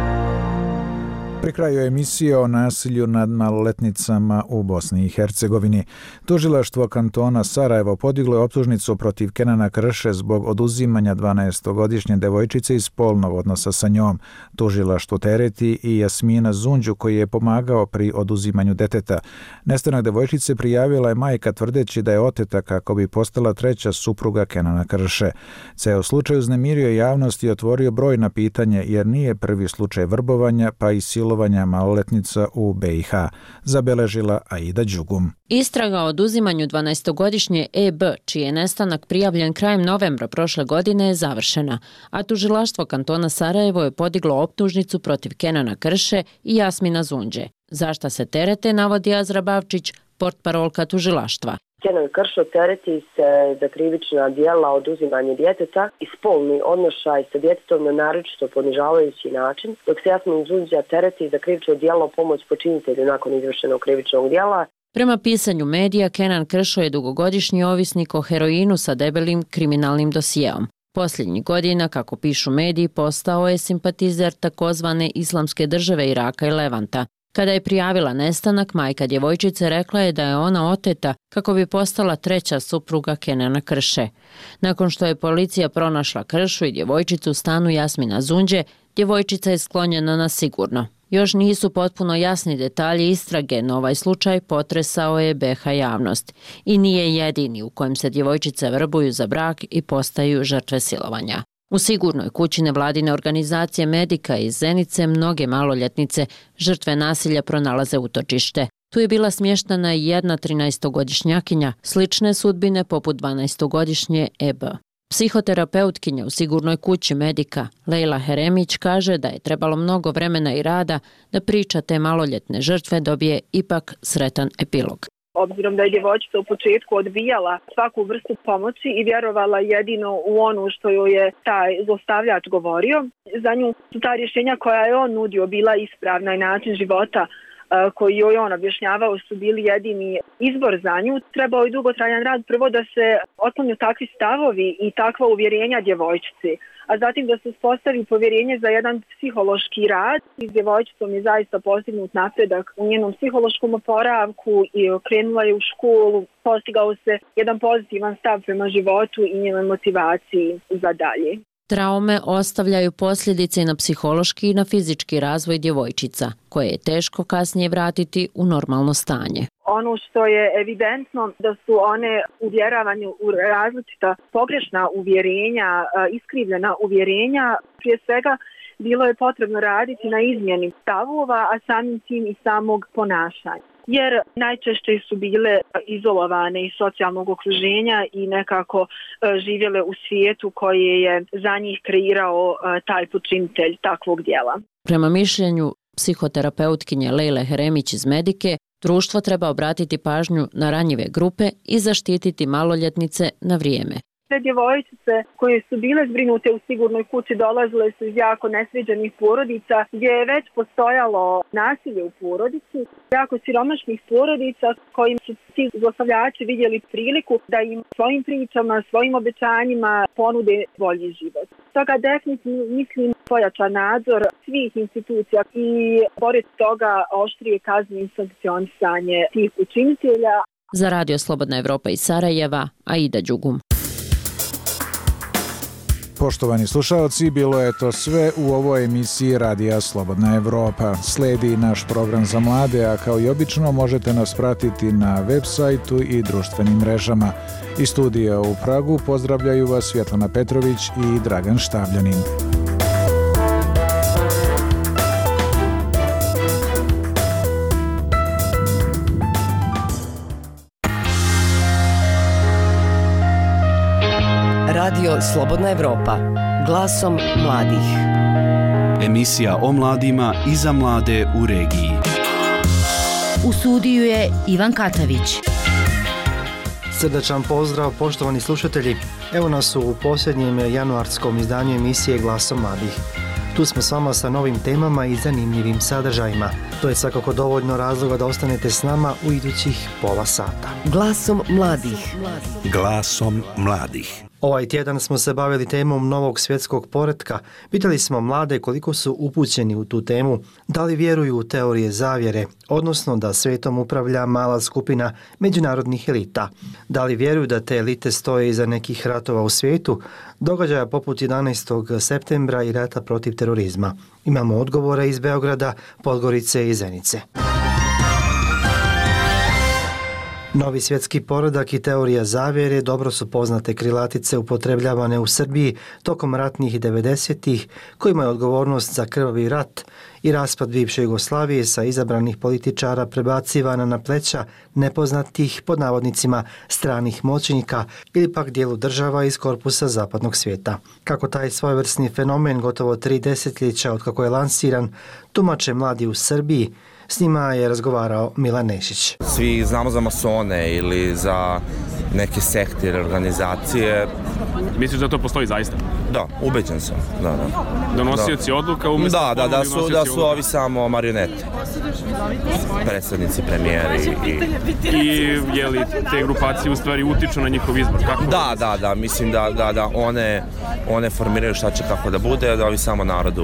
Pri kraju emisije o nasilju nad maloletnicama u Bosni i Hercegovini. Tužilaštvo kantona Sarajevo podiglo je optužnicu protiv Kenana Krše zbog oduzimanja dvanaestogodišnje devojčice iz spolnog odnosa sa njom. Tužilaštvo tereti i Jasmina Zunđu koji je pomagao pri oduzimanju deteta. Nestanak devojčice prijavila je majka tvrdeći da je oteta kako bi postala treća supruga Kenana Krše. Ceo slučaj uznemirio javnost i otvorio brojna pitanja jer nije prvi slučaj vrbovanja pa i silovanja maloletnica u B i H, zabeležila Aida Đugum. Istraga o oduzimanju dvanaestogodišnje E B, čiji je nestanak prijavljen krajem novembra prošle godine, je završena, a tužilaštvo kantona Sarajevo je podiglo optužnicu protiv Kenana Krše i Jasmina Zunđe. Zašta se terete, navodi Azra Bavčić, portparolka tužilaštva. Kenan Kršo tereti se za krivična djela oduzimanje djeteta i spolni odnošaj sa djetetom na naročito ponižavajući način, dok se Jasmin Zunđa tereti za krivično djelo pomoć počinitelju nakon izvršenog krivičnog djela. Prema pisanju medija, Kenan Kršo je dugogodišnji ovisnik o heroinu sa debelim kriminalnim dosijeom. Posljednjih godina, kako pišu mediji, postao je simpatizer takozvane Islamske države Iraka i Levanta. Kada je prijavila nestanak, majka djevojčice rekla je da je ona oteta kako bi postala treća supruga Kenana Krše. Nakon što je policija pronašla Kršu i djevojčicu u stanu Jasmina Zunđe, djevojčica je sklonjena na sigurno. Još nisu potpuno jasni detalji istrage, no ovaj slučaj potresao je B H javnost. I nije jedini u kojem se djevojčice vrbuju za brak i postaju žrtve silovanja. U sigurnoj kući nevladine organizacije Medika iz Zenice mnoge maloljetnice žrtve nasilja pronalaze utočište. Tu je bila smještena i jedna trinaestogodišnjakinja, slične sudbine poput dvanaestogodišnje E B. Psihoterapeutkinja u sigurnoj kući Medika, Lejla Heremić, kaže da je trebalo mnogo vremena i rada da priča te maloljetne žrtve dobije ipak sretan epilog. Obzirom da je djevojčica u početku odbijala svaku vrstu pomoći i vjerovala jedino u ono što joj je taj zlostavljač govorio, za nju su ta rješenja koja je on nudio bila ispravna i način života koji joj on objašnjavao su bili jedini izbor za nju. Trebao je dugotrajan rad prvo da se otklonju takvi stavovi i takva uvjerenja djevojčici, a zatim da se uspostavi povjerenje za jedan psihološki rad. S djevojčicom je zaista postignut napredak u njenom psihološkom oporavku i krenula je u školu, postigao se jedan pozitivan stav prema životu i njenoj motivaciji za dalje. Traume ostavljaju posljedice na psihološki i na fizički razvoj djevojčica, koje je teško kasnije vratiti u normalno stanje. Ono što je evidentno da su one uvjeravanje u različita pogrešna uvjerenja, iskrivljena uvjerenja, prije svega bilo je potrebno raditi na izmjeni stavova, a samim tim i samog ponašanja. Jer najčešće su bile izolovane iz socijalnog okruženja i nekako živjele u svijetu koji je za njih kreirao taj počinitelj takvog djela. Prema mišljenju psihoterapeutkinje Lejle Heremić iz Medike, društvo treba obratiti pažnju na ranjive grupe i zaštititi maloljetnice na vrijeme. Te djevojčice koje su bile zbrinute u sigurnoj kući dolazile su iz jako nesređenih porodica gdje je već postojalo nasilje u porodici, jako siromašnih porodica kojim su ti zlostavljači vidjeli priliku da im svojim pričama, svojim obećanjima ponude bolji život. Stoga definitivno mislim pojačan nadzor svih institucija i pored toga oštrije kazne i sankcionisanje tih učinitelja. Za Radio Slobodna Evropa iz Sarajeva, Aida Đugum. Poštovani slušalci, bilo je to sve u ovoj emisiji Radija Slobodna Evropa. Slijedi naš program za mlade, a kao i obično možete nas pratiti na web sajtu i društvenim mrežama. Iz studija u Pragu pozdravljaju vas Svjetlana Petrović i Dragan Štavljanin. Radio Slobodna Evropa, glasom mladih. Emisija o mladima i za mlade u regiji. U studiju je Ivan Katavić. Srdačan pozdrav, poštovani slušatelji. Evo nas u posljednjem januarskom izdanju emisije Glasom mladih. Tu smo s vama sa novim temama i zanimljivim sadržajima. To je svakako dovoljno razloga da ostanete s nama u idućih pola sata. Glasom mladih. Glasom mladih. Ovaj tjedan smo se bavili temom novog svjetskog poretka. Pitali smo mlade koliko su upućeni u tu temu, da li vjeruju u teorije zavjere, odnosno da svijetom upravlja mala skupina međunarodnih elita. Da li vjeruju da te elite stoje iza nekih ratova u svijetu, događaja poput jedanaestog septembra i rata protiv terorizma. Imamo odgovore iz Beograda, Podgorice i Zenice. Novi svjetski poredak i teorija zavjere dobro su poznate krilatice upotrebljavane u Srbiji tokom ratnih devedesetih, kojima je odgovornost za krvavi rat i raspad bivše Jugoslavije sa izabranih političara prebacivana na pleća nepoznatih, pod navodnicima, stranih moćnika ili pak dijelu država iz korpusa zapadnog svijeta. Kako taj svojevrsni fenomen gotovo tri desetljeća od kako je lansiran, tumače mladi u Srbiji. S njima je razgovarao Milan Nešić. Svi znamo za masone ili za neke sekte ili organizacije. Misliš da to postoji zaista? Da, ubeđen sam. Da, da. Donosioci da. odluka umjesto... Da, da, da su, da su odluka. Ovi samo marionete. Predsjednici, premijeri i... I je li te grupacije u stvari utiču na njihov izbor? Kako? Da, da, da, mislim da, da, da one, one formiraju šta će kako da bude, da ovi samo narodu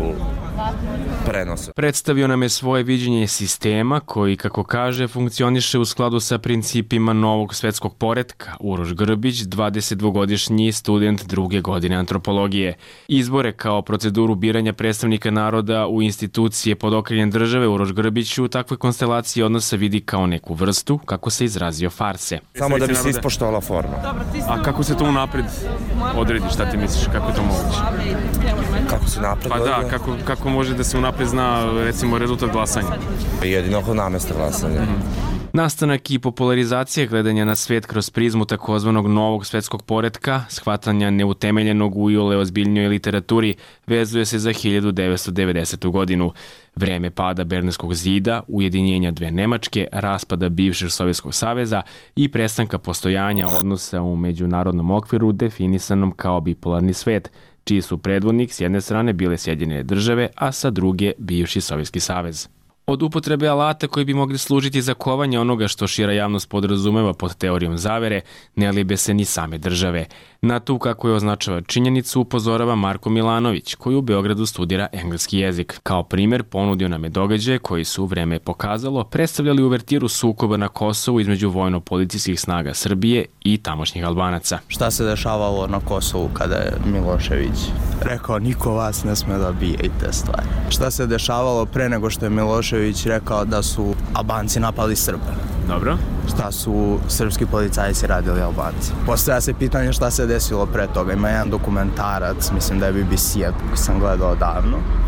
prenose. Predstavio nam je svoje viđenje sistema koji, kako kaže, funkcioniše u skladu sa principima novog svjetskog poretka. Uroš Grbić, dvadesetdvogodišnji student druge godine antropologije. Izbore kao proceduru biranja predstavnika naroda u institucije pod okriljem države Uroš Grbić u takvoj konstelaciji odnosa vidi kao neku vrstu, kako se izrazio, farse. Samo da bi se ispoštovala forma. A kako se to unapred odredi? Šta ti misliš? Kako je to moguće? Kako se napred Pa da, kako, kako može da se unapred zna, recimo, rezultat glasanja? Jedino kod namesta glasanja. Mm. Nastanak i popularizacija gledanja na svijet kroz prizmu takozvanog novog svjetskog poretka, shvatanja neutemeljenog u iole ozbiljnjoj literaturi, vezuje se za hiljadu devetsto devedesetu. godinu. Vreme pada Berlinskog zida, ujedinjenja dve Nemačke, raspada bivšeg Sovjetskog saveza i prestanka postojanja odnosa u međunarodnom okviru definisanom kao bipolarni svet, čiji su predvodnik s jedne strane bile Sjedinjene države, a sa druge bivši Sovjetski savez. Od upotrebe alata koji bi mogli služiti za kovanje onoga što šira javnost podrazumeva pod teorijom zavere, ne libe se ni same države. Na tu, kako je označava činjenicu, upozorava Marko Milanović, koji u Beogradu studira engleski jezik. Kao primjer ponudio nam je događaje koji su, vreme pokazalo, predstavljali uvertiru sukoba na Kosovu između vojno-policijskih snaga Srbije i tamošnjih Albanaca. Šta se dešavalo na Kosovu kada je Milošević rekao niko vas ne sme da bije i te stvari? Šta se dešavalo pre nego što je Milošević rekao da su Albanci napali Srbe? Dobro. Šta su srpski policajci radili Albanci? Postavlja se pitanje šta se desilo pre toga. Ima jedan dokumentarac, mislim da je B B C, koji sam gledao davno,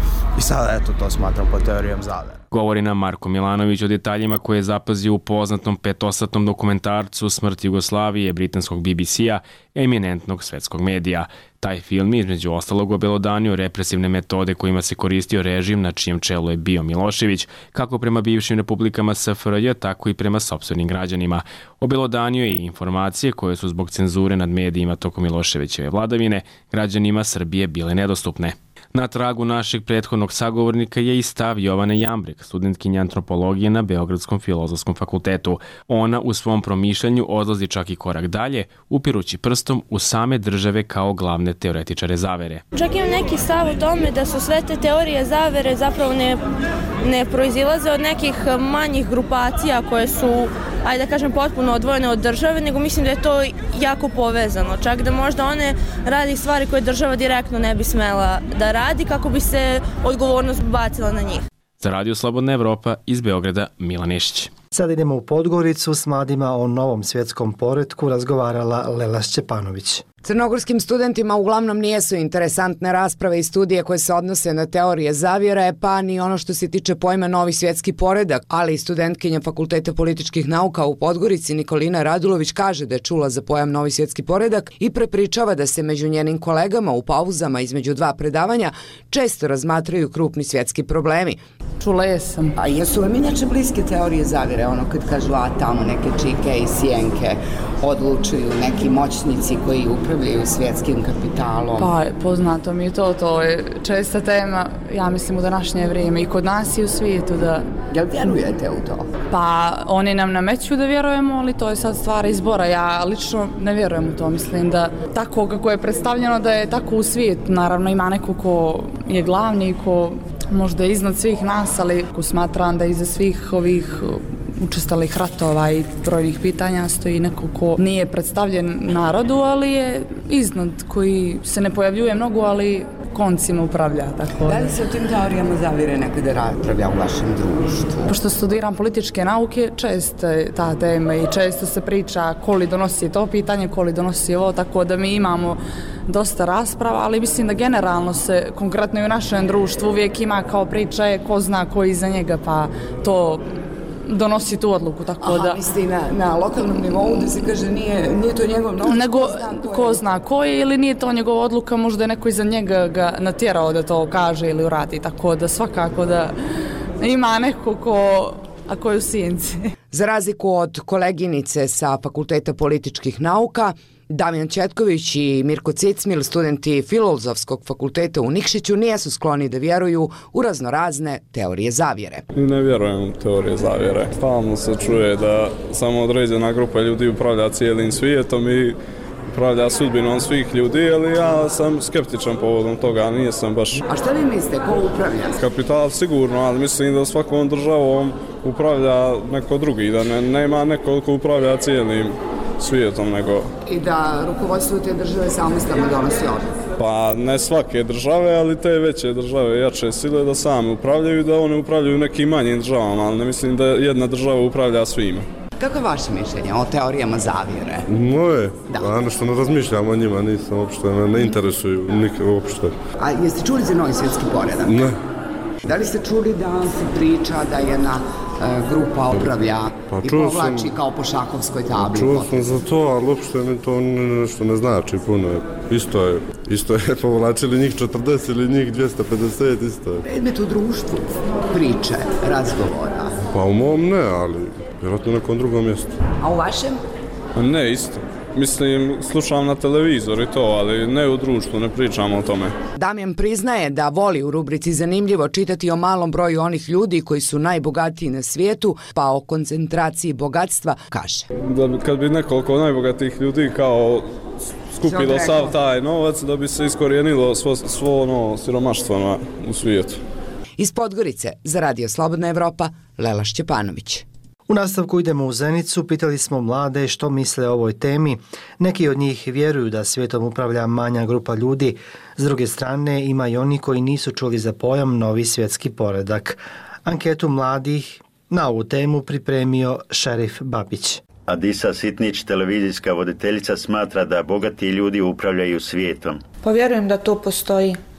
i sada eto to smatram po teorijom zavere. Govori nam Marko Milanović o detaljima koje je zapazio u poznatom petosatnom dokumentarcu Smrt Jugoslavije britanskog B B C-a, eminentnog svetskog medija. Taj film je između ostalog obelodanio represivne metode kojima se koristio režim na čijem čelu je bio Milošević, kako prema bivšim republikama S F R J, tako i prema sopstvenim građanima. Obelodanio je i informacije koje su zbog cenzure nad medijima tokom Miloševićeve vladavine građanima Srbije bile nedostupne. Na tragu našeg prethodnog sagovornika je i stav Jovane Jambrek, studentkinja antropologije na Beogradskom filozofskom fakultetu. Ona u svom promišljanju odlazi čak i korak dalje, upirući prstom u same države kao glavne teoretičare zavere. Čak imam neki stav u tome da su sve te teorije zavere zapravo ne, ne proizilaze od nekih manjih grupacija koje su, ajde da kažem, potpuno odvojene od države, nego mislim da je to jako povezano. Čak da možda one radi stvari koje država direktno ne bi smela da radi kako bi se odgovornost bacila na njih. Za Radio Slobodna Evropa iz Beograda, Milan Nešić. Sad idemo u Podgoricu, s mladima o novom svjetskom poretku razgovarala Lela Šćepanović. Crnogorskim studentima uglavnom nijesu interesantne rasprave i studije koje se odnose na teorije zavjere, pa ni ono što se tiče pojma novi svjetski poredak, ali i studentkinja Fakulteta političkih nauka u Podgorici Nikolina Radulović kaže da je čula za pojam novi svjetski poredak i prepričava da se među njenim kolegama u pauzama između dva predavanja često razmatraju krupni svjetski problemi. Čula jesam. A jesu vam inače bliske teorije zavjere, ono kad kažu a tamo neke čike i sjenke odlučuju neki moćnici koji upravljaju svjetskim kapitalom? Pa poznato mi je to, to je česta tema, ja mislim u današnje vrijeme i kod nas i u svijetu. Da... Jel vjerujete u to? Pa oni nam nameću da vjerujemo, ali to je sad stvar izbora. Ja lično ne vjerujem u to, mislim da tako kako je predstavljeno da je tako u svijetu. Naravno ima neko ko je glavni, ko možda je iznad svih nas, ali ko smatram da iza svih ovih učestalih ratova i brojnih pitanja stoji neko ko nije predstavljen narodu, ali je iznad, koji se ne pojavljuje mnogo, ali koncima upravlja. Tako da li se o tim teorijama zavjere nekada raspravlja u vašem društvu? Pošto studiram političke nauke, često je ta tema i često se priča ko li donosi to pitanje, ko li donosi ovo, tako da mi imamo dosta rasprava, ali mislim da generalno se, konkretno i u našem društvu, uvijek ima kao priča je ko zna ko iza njega, pa to donosi tu odluku, tako Aha, da... misli na, na lokalnom nivou da se kaže nije, nije to njegov novac, nego ko zna ko je. ko zna ko je ili nije to njegova odluka, možda je neko iza njega ga natjerao da to kaže ili uradi, tako da svakako da ima neko ko, a ko je u sjenci. Za razliku od koleginice sa Fakulteta političkih nauka, Damjan Četković i Mirko Cicmil, studenti Filozofskog fakulteta u Nikšiću, nijesu skloni da vjeruju u raznorazne teorije zavjere. Ne vjerujem u teorije zavjere. Stalno se čuje da samo određena grupa ljudi upravlja cijelim svijetom i upravlja sudbinom svih ljudi, ali ja sam skeptičan povodom toga, nisam baš... A šta vi mislite, ko upravlja? Kapital sigurno, ali mislim da svakom državom upravlja neko drugi, da ne, nema neko ko upravlja cijelim svijetom, nego... I da rukovodstvo te države samostalno donosi odluku? Pa ne svake države, ali te veće države, jače sile da same upravljaju, da one upravljaju nekim manjim državama, ali ne mislim da jedna država upravlja svima. Kako je vaše mišljenje o teorijama zavjere? Moje? Da. Ano što ne razmišljam o njima, nisam uopšte, ne, ne interesuju nikak uopšte. A jeste čuli za novi svjetski poredak? Ne. Da li ste čuli da se priča da jedna uh, grupa upravlja pa, i povlači sam, kao po šahovskoj tabli? Čuo sam za to, ali uopšte mi to nešto ne znači puno. Isto je, isto je povlačili njih četrdeset ili njih dvjesto pedeset, isto je. Predmet u društvu priče, razgovora? Pa u mom ne, ali vjerojatno na nekom drugom mjestu. A u vašem? Ne, isto. Mislim, slušam na televizor i to, ali ne u društvu, ne pričamo o tome. Damjan priznaje da voli u rubrici Zanimljivo čitati o malom broju onih ljudi koji su najbogatiji na svijetu, pa o koncentraciji bogatstva kaže. Da bi, kad bi nekoliko najbogatijih ljudi kao skupilo sav taj novac, da bi se iskorijenilo svo, svo ono siromaštvo na, u svijetu. Iz Podgorice za Radio Slobodna Evropa, Lela Šćepanović. U nastavku idemo u Zenicu, pitali smo mlade što misle o ovoj temi. Neki od njih vjeruju da svijetom upravlja manja grupa ljudi. S druge strane, ima i oni koji nisu čuli za pojam novi svjetski poredak. Anketu mladih na ovu temu pripremio Šerif Babić. Adisa Sitnić, televizijska voditeljica, smatra da bogati ljudi upravljaju svijetom. Pa vjerujem da to postoji.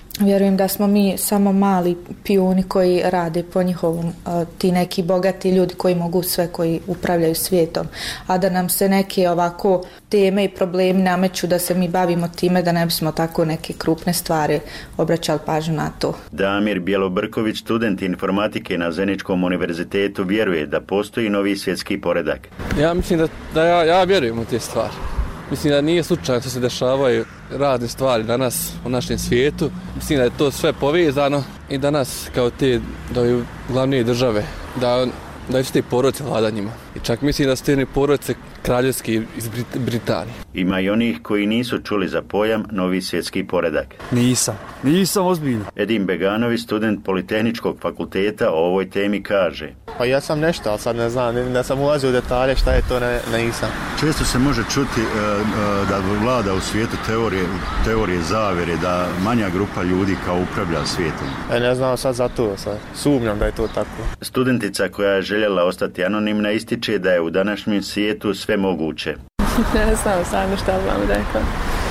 Vjerujem da smo mi samo mali pijuni koji rade po njihovom, ti neki bogati ljudi koji mogu sve, koji upravljaju svijetom, a da nam se neke ovako teme i problemi nameću da se mi bavimo time, da ne bismo tako neke krupne stvari obraćali pažnju na to. Damir Bjelobrković, student informatike na Zeničkom univerzitetu, vjeruje da postoji novi svjetski poredak. Ja mislim da, da ja, ja vjerujem u te stvari. Mislim da nije slučajno što se dešavaju razne stvari danas u našem svijetu. Mislim da je to sve povezano i danas kao te da je glavnije države, da, da su te porodice vlada njima. I čak mislim da su te porodice kraljevski iz Brit- Britanije. Ima i onih koji nisu čuli za pojam novi svjetski poredak. Nisam, nisam ozbiljno. Edim Beganović, student Politehničkog fakulteta, o ovoj temi kaže. Pa ja sam nešto, ali sad ne znam, ne sam ulazio u detalje šta je to, ne, ne nisam. Često se može čuti uh, uh, da vlada u svijetu teorije, teorije zavere, da manja grupa ljudi kao upravlja svijetom. E, ne znam sad za to, sad sumnjam da je to tako. Studentica koja je željela ostati anonimna ističe da je u današnjem svijetu sve moguće. Ne znam sad šta bi vam rekao.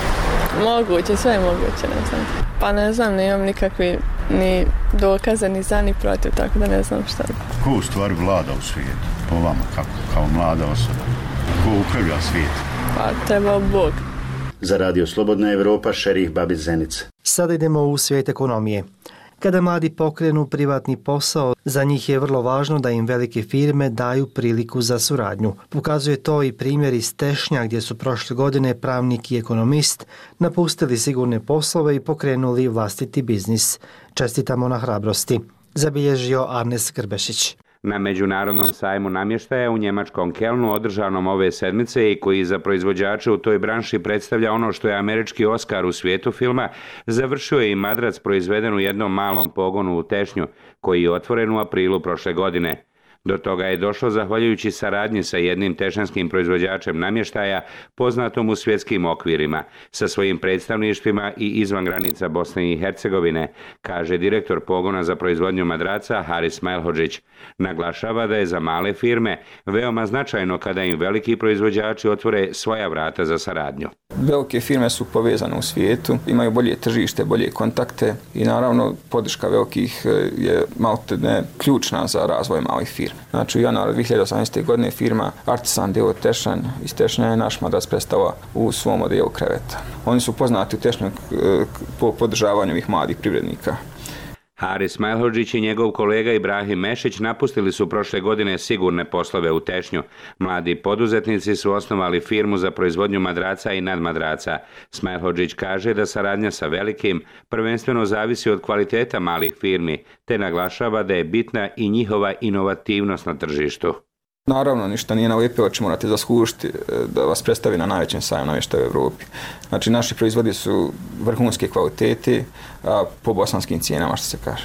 Moguće, sve je moguće, ne znam. Pa ne znam, nemam nikakvi ni dokaze, ni za, ni protiv, tako da ne znam šta. Ko u stvari vlada u svijetu? Po vama, kako, kao mlada osoba? Ko upravlja svijet? Pa treba Bog. Za Radio Slobodna Evropa, Šerih Babić Zenica. Sada idemo u svijet ekonomije. Kada mladi pokrenu privatni posao, za njih je vrlo važno da im velike firme daju priliku za suradnju. Pokazuje to i primjer iz Tešnja gdje su prošle godine pravnik i ekonomist napustili sigurne poslove i pokrenuli vlastiti biznis. Čestitamo na hrabrosti, zabilježio Arnes Grbešić. Na Međunarodnom sajmu namještaja u njemačkom Kelnu održanom ove sedmice i koji za proizvođače u toj branši predstavlja ono što je američki Oskar u svijetu filma, završio je i madrac proizveden u jednom malom pogonu u Tešnju, koji je otvoren u aprilu prošle godine. Do toga je došlo zahvaljujući saradnji sa jednim tešanskim proizvođačem namještaja, poznatom u svjetskim okvirima, sa svojim predstavništvima i izvan granica Bosne i Hercegovine, kaže direktor pogona za proizvodnju madraca Haris Majlhodžić. Naglašava da je za male firme veoma značajno kada im veliki proizvođači otvore svoja vrata za saradnju. Velike firme su povezane u svijetu, imaju bolje tržište, bolje kontakte i naravno podrška velikih je maltene ključna za razvoj malih firmi. Znači u januaru dvije hiljade osamnaeste. godine firma Artisan D O Tešanj iz Tešnja je naš madrac predstavila u svom modelu kreveta. Oni su poznati u Tešnju po podržavanju ovih mladih privrednika. Haris Majlhodžić i njegov kolega Ibrahim Mešić napustili su prošle godine sigurne poslove u Tešnju. Mladi poduzetnici su osnovali firmu za proizvodnju madraca i nadmadraca. Majlhodžić kaže da saradnja sa velikim prvenstveno zavisi od kvaliteta malih firmi, te naglašava da je bitna i njihova inovativnost na tržištu. Naravno, ništa nije na lijepe oči, morate zaslužiti da vas predstavi na najvećem sajmu namještaja u Evropi. Znači, naši proizvodi su vrhunske kvalitete, a po bosanskim cijenama, što se kaže.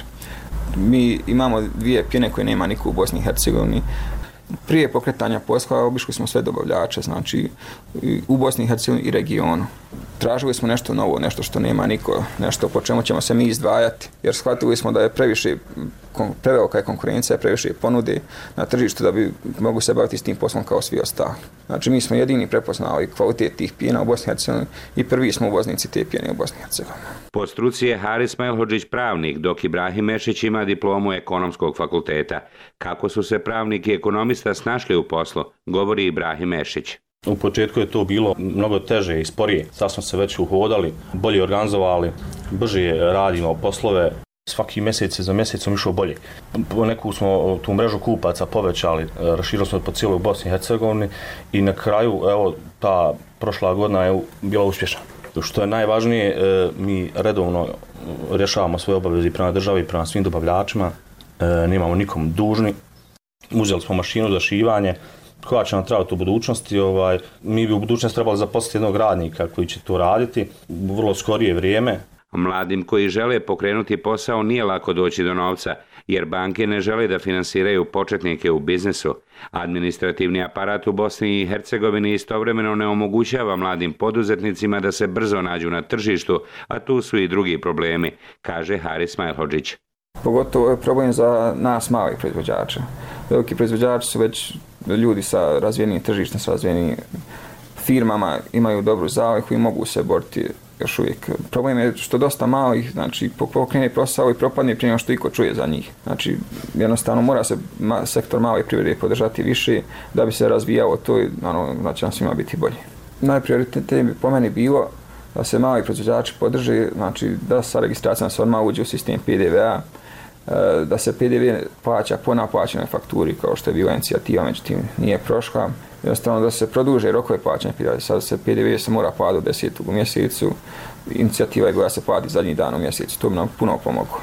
Mi imamo dvije pjene koje nema niko u Bosni i Hercegovini. Prije pokretanja posla obišli smo sve dobavljače, znači u Bosni i Hercegovini i regionu. Tražili smo nešto novo, nešto što nema niko, nešto po čemu ćemo se mi izdvajati, jer shvatili smo da je previše, prevelika je konkurencija, previše ponude na tržištu da bi mogli se baviti s tim poslom kao svi ostali. Znači mi smo jedini prepoznali kvalitet tih pjena u Bosni i Hercegovini i prvi smo uvoznici te pjene u Bosni i Hercegovini. Po struci je Haris Majlhodžić pravnik, dok Ibrahim Mešić ima diplomu ekonomskog fakulteta. Kako su se pravnik i ekonomista snašli u poslu, govori Ibrahim Mešić. U početku je to bilo mnogo teže i sporije. Sad smo se već uhodali, bolje organizovali, brže radimo poslove. Svaki mjesec za mjesecom išao bolje. Neku smo tu mrežu kupaca povećali, raširili smo po cijeloj Bosni i Hercegovini i na kraju, evo, ta prošla godina je bila uspješna. Što je najvažnije, mi redovno rješavamo svoje obaveze prema državi i prema svim dobavljačima, nemamo nikom dužni. Uzeli smo mašinu za šivanje, koja će nam trebati u budućnosti. Ovaj, mi bi u budućnosti trebali zaposliti jednog radnika koji će to raditi u vrlo skorije vrijeme. Mladim koji žele pokrenuti posao nije lako doći do novca, jer banke ne žele da finansiraju početnike u biznesu. Administrativni aparat u Bosni i Hercegovini istovremeno ne omogućava mladim poduzetnicima da se brzo nađu na tržištu, a tu su i drugi problemi, kaže Haris Majlhodžić. Pogotovo je problem za nas malih proizvođača. Veliki proizvođači su već ljudi sa razvijenim tržištem, sa razvijenim firmama imaju dobru zalihu i mogu se boriti još uvijek. Problem je što dosta malih, znači pokrene posao i propadne prije nego što iko čuje za njih. Znači jednostavno mora se ma, sektor male privrede podržati više da bi se razvijao to i naravno da će nam svima biti bolje. Najprioritetnije bi po meni bilo da se mali proizvođači podrže, znači da sa registracijom se odmah uđe u sistem P D V A, da se P D V plaća po naplaćenoj fakturi kao što je bila inicijativa, međutim nije prošla. Jednostavno da se produže rokove plaćanja P D V A. Sad se P D V se mora plati do desetog u mjesecu, inicijativa je koja se plati zadnji dan u mjesecu, to bi nam puno pomoglo.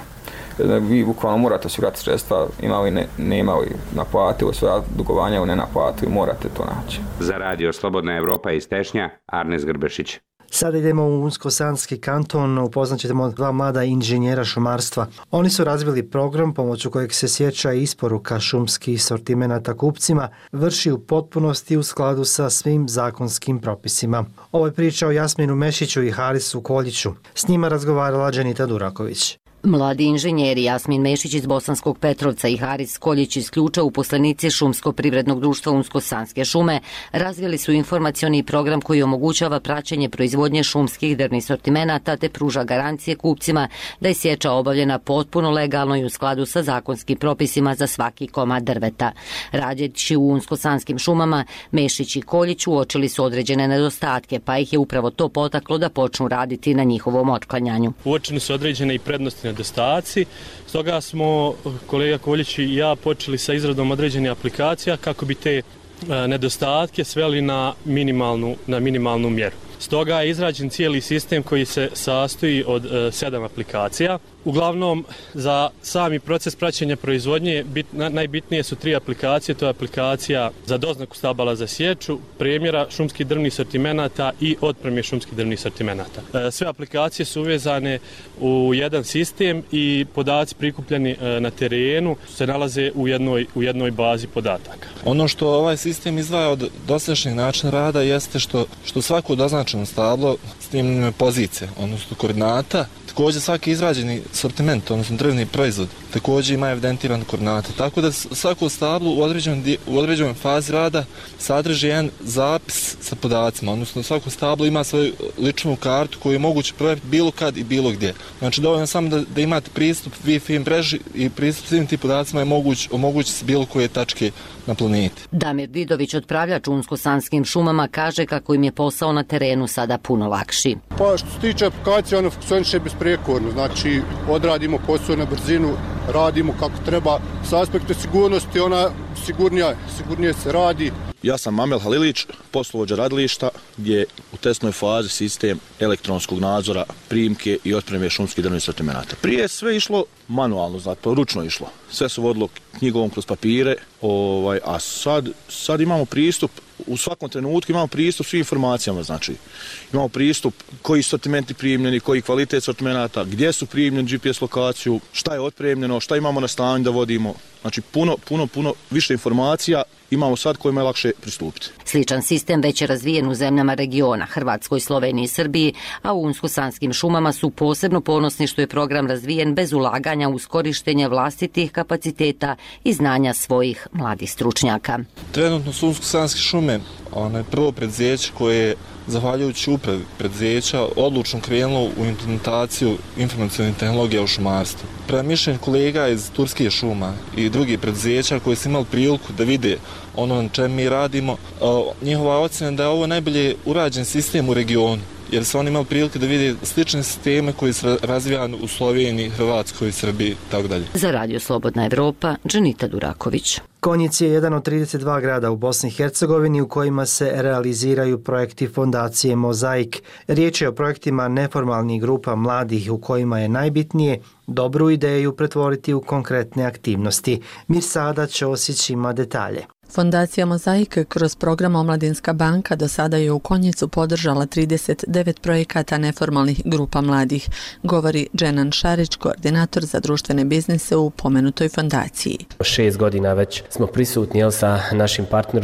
Vi bukvalno morate osigurati sredstva, imali ne, ne imali naplatili svoja dugovanja u nenaplatili, morate to naći. Za radio Slobodna Evropa iz Tešnja, Arnes Grbešić. Sada idemo u Unsko-Sanski kanton, upoznat ćemo dva mlada inženjera šumarstva. Oni su razvili program pomoću kojeg se sjeća i isporuka šumskih sortimenata kupcima vrši u potpunosti u skladu sa svim zakonskim propisima. Ovo je priča o Jasminu Mešiću i Harisu Koljiću. S njima razgovarala Dženita Duraković. Mladi inženjeri Jasmin Mešić iz Bosanskog Petrovca i Haris Koljić iz Ključa, uposlenici Šumsko-privrednog društva Unsko-Sanske šume, razvili su informacioni program koji omogućava praćenje proizvodnje šumskih drvnih sortimenata te pruža garancije kupcima da je sječa obavljena potpuno legalno i u skladu sa zakonskim propisima za svaki komad drveta. Radeći u Unsko-Sanskim šumama, Mešić i Koljić uočili su određene nedostatke, pa ih je upravo to potaklo da počnu raditi na njihovom otklanjanju. Uočene su određene i prednosti nedostaci, stoga smo kolega Koljić i ja počeli sa izradom određenih aplikacija kako bi te nedostatke sveli na minimalnu, na minimalnu mjeru. Stoga je izrađen cijeli sistem koji se sastoji od e, sedam aplikacija. Uglavnom, za sami proces praćenja proizvodnje bit, na, najbitnije su tri aplikacije. To je aplikacija za doznaku stabala za sječu, premjera šumskih drvnih sortimenata i otpremje šumskih drvnih sortimenata. E, sve aplikacije su uvezane u jedan sistem i podaci prikupljeni e, na terenu se nalaze u jednoj, u jednoj bazi podataka. Ono što ovaj sistem izdvaja od dosadašnjeg načina rada jeste što, što svako doznačeno stablo s tim pozicije, odnosno koordinata, također svaki izrađeni sortiment, odnosno drvni proizvod, također ima evidentiran koordinate. Tako da svako stablo u određenoj, u određenoj fazi rada sadrži jedan zapis sa podacima, odnosno svako stablo ima svoju ličnu kartu koju je moguće provjeriti bilo kad i bilo gdje. Znači dovoljno samo da, da imate pristup Wi-Fi mreži i pristup svim tim podacima je moguć, omogući se bilo koje tačke na planeti. Damir Didović, odpravljač u Unsko-Sanskim šumama, kaže kako im je posao na terenu sada puno lakši. Pa što se tiče aplikacije, ono funkcioniše besprijekorno, znači odradimo posao na brzinu, radimo kako treba. S aspekta sigurnosti ona sigurnija, sigurnije se radi. Ja sam Mamel Halilić, poslovođa radilišta, gdje je u testnoj fazi sistem elektronskog nadzora, primke i otpreme šumskih drvnih sortimenata. Prije sve išlo manualno, zato ručno išlo. Sve se vodilo knjigovom kroz papire, ovaj, a sad, sad imamo pristup, u svakom trenutku imamo pristup svim informacijama, znači imamo pristup koji sortimenti primljeni, koji kvalitet sortimenata, gdje su primljeni G P S lokaciju, šta je otpremljeno, šta imamo na stanju da vodimo. Znači puno, puno, puno više informacija imamo sad kojima je lakše pristupiti. Sličan sistem već je razvijen u zemljama regiona, Hrvatskoj, Sloveniji i Srbiji, a u Unsko-Sanskim šumama su posebno ponosni što je program razvijen bez ulaganja uz korištenje vlastitih kapaciteta i znanja svojih mladih stručnjaka. Trenutno su Unsko-Sanske šume ono prvo preduzeće koje je, zahvaljujući upravi preduzeća, odlučno krenulo u implementaciju informacionih tehnologija u šumarstvu. Prema mišljenju kolega iz Turske šuma i drugih preduzeća koji su imali priliku da vide ono na čemu mi radimo, njihova ocjena da je ovo najbolje urađen sistem u regionu, jer su oni imali prilike da vide slične sisteme koji su razvijani u Sloveniji, Hrvatskoj, Srbiji, tako dalje. Za Radio Slobodna Evropa, Dženita Duraković. Konjic je jedan od trideset dva grada u Bosni i Hercegovini u kojima se realiziraju projekti fondacije Mozaik. Riječ je o projektima neformalnih grupa mladih u kojima je najbitnije dobru ideju pretvoriti u konkretne aktivnosti. Mirsada Ćosić ima detalje. Fondacija Mozaik kroz program Omladinska banka do sada je u Konjicu podržala trideset devet projekata neformalnih grupa mladih, govori Dženan Šarić, koordinator za društvene biznise u pomenutoj fondaciji. Šest godina već smo prisutni jel, sa našim partnerom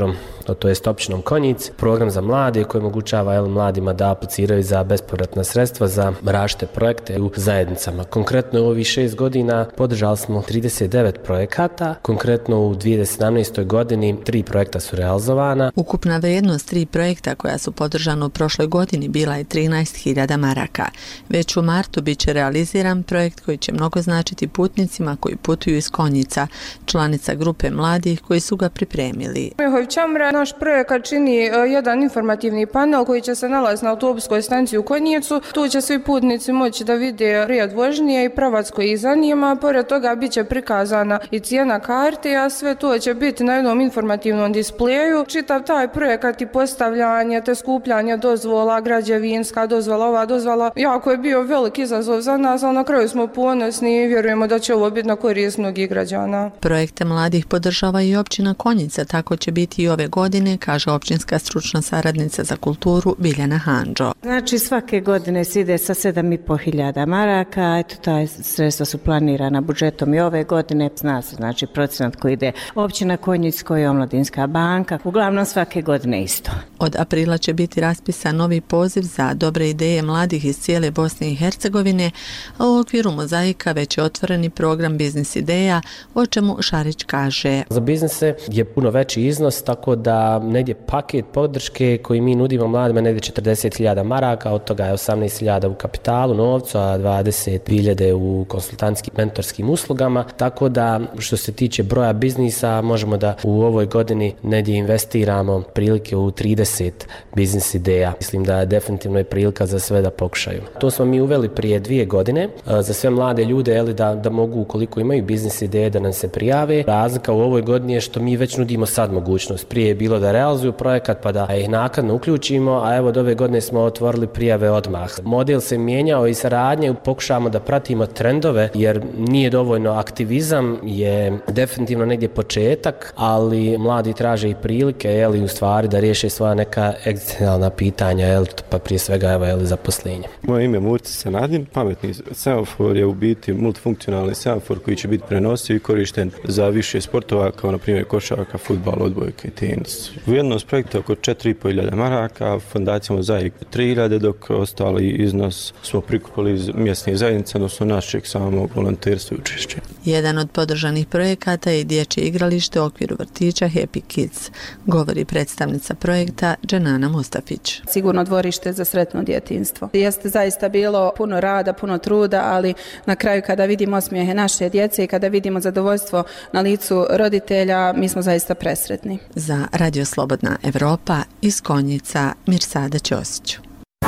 to jest općinom Konjic, program za mlade koji omogućava jel, mladima da apliciraju za bespovratna sredstva za različite projekte u zajednicama. Konkretno u ovih šest godina podržali smo trideset devet projekata, konkretno u dvije tisuće sedamnaestoj godini tri projekta su realizovana. Ukupna vrijednost tri projekta koja su podržana u prošloj godini bila je trinaest hiljada maraka. Već u martu bit će realiziran projekt koji će mnogo značiti putnicima koji putuju iz Konjica, članica grupe mladih koji su ga pripremili. Čamra, naš projekat čini jedan informativni panel koji će se nalaziti na autobuskoj stanici u Konjicu. Tu će svi putnici moći da vide red vožnje i pravac koji ih zanima. Pored toga bit će prikazana i cijena karte, a sve to će biti na jednom informativnom displeju. Čitav taj projekat i postavljanje te skupljanje dozvola, građevinska dozvola, ova dozvola, jako je bio velik izazov za nas, ali na kraju smo ponosni i vjerujemo da će ovo biti na korist mnogih građana. Projekte mladih podržava i općina Konjica, tako će biti i ove godine, kaže općinska stručna saradnica za kulturu Biljana Handžo. Znači svake godine se ide sa sedam i pol hiljada maraka, eto taj sredstva su planirana budžetom i ove godine, zna se znači procenat koji ide općina Konjic, koji je Omladinska banka, uglavnom svake godine isto. Od aprila će biti raspisan novi poziv za dobre ideje mladih iz cijele Bosne i Hercegovine, a u okviru Mozaika već je otvoreni program biznis ideja, o čemu Šarić kaže. Za biznise je puno veći iznos, tako da negdje paket podrške koji mi nudimo mladima negdje četrdeset hiljada maraka, od toga je osamnaest hiljada u kapitalu, novcu, a dvadeset hiljada u konsultantskim mentorskim uslugama, tako da što se tiče broja biznisa možemo da u ovoj godini negdje investiramo prilike u trideset biznis ideja. Mislim da je definitivno je prilika za sve da pokušaju. To smo mi uveli prije dvije godine za sve mlade ljude jeli, da, da mogu ukoliko imaju biznis ideje da nam se prijave. Razlika u ovoj godini je što mi već nudimo sad mogućnost. Prije je bilo da realizuju projekat pa da ih naknadno uključimo, a evo od ove godine smo otvorili prijave odmah. Model se mijenjao i saradnje, pokušavamo da pratimo trendove jer nije dovoljno aktivizam, je definitivno negdje početak, ali mladi traže i prilike jeli, u stvari da riješe svoja neka egzistencijalna pitanja, jeli, pa prije svega evo, jeli, zaposlenje. Moje ime je Murci Senadin, pametni semafor je u biti multifunkcionalni semafor koji će biti prenosiv i korišten za više sportova kao na primjer košarka, fudbal, odbojka i tenis. Vrijednost projekta oko četiri i pol hiljade maraka, fondacija Mozaik tri hiljade, dok ostali iznos smo prikupili iz mjesnih zajednica, odnosno našeg samog volonterstva i učešća. Jedan od podržanih projekata je dječje igralište u okviru vrtića Happy Kids, govori predstavnica projekta Dženana Mustafić. Sigurno dvorište za sretno djetinjstvo. Jeste zaista bilo puno rada, puno truda, ali na kraju kada vidimo osmijehe naše djece i kada vidimo zadovoljstvo na licu roditelja, mi smo zaista presretni. Za Radio Slobodna Evropa iz Konjica, Mirsada Ćosić.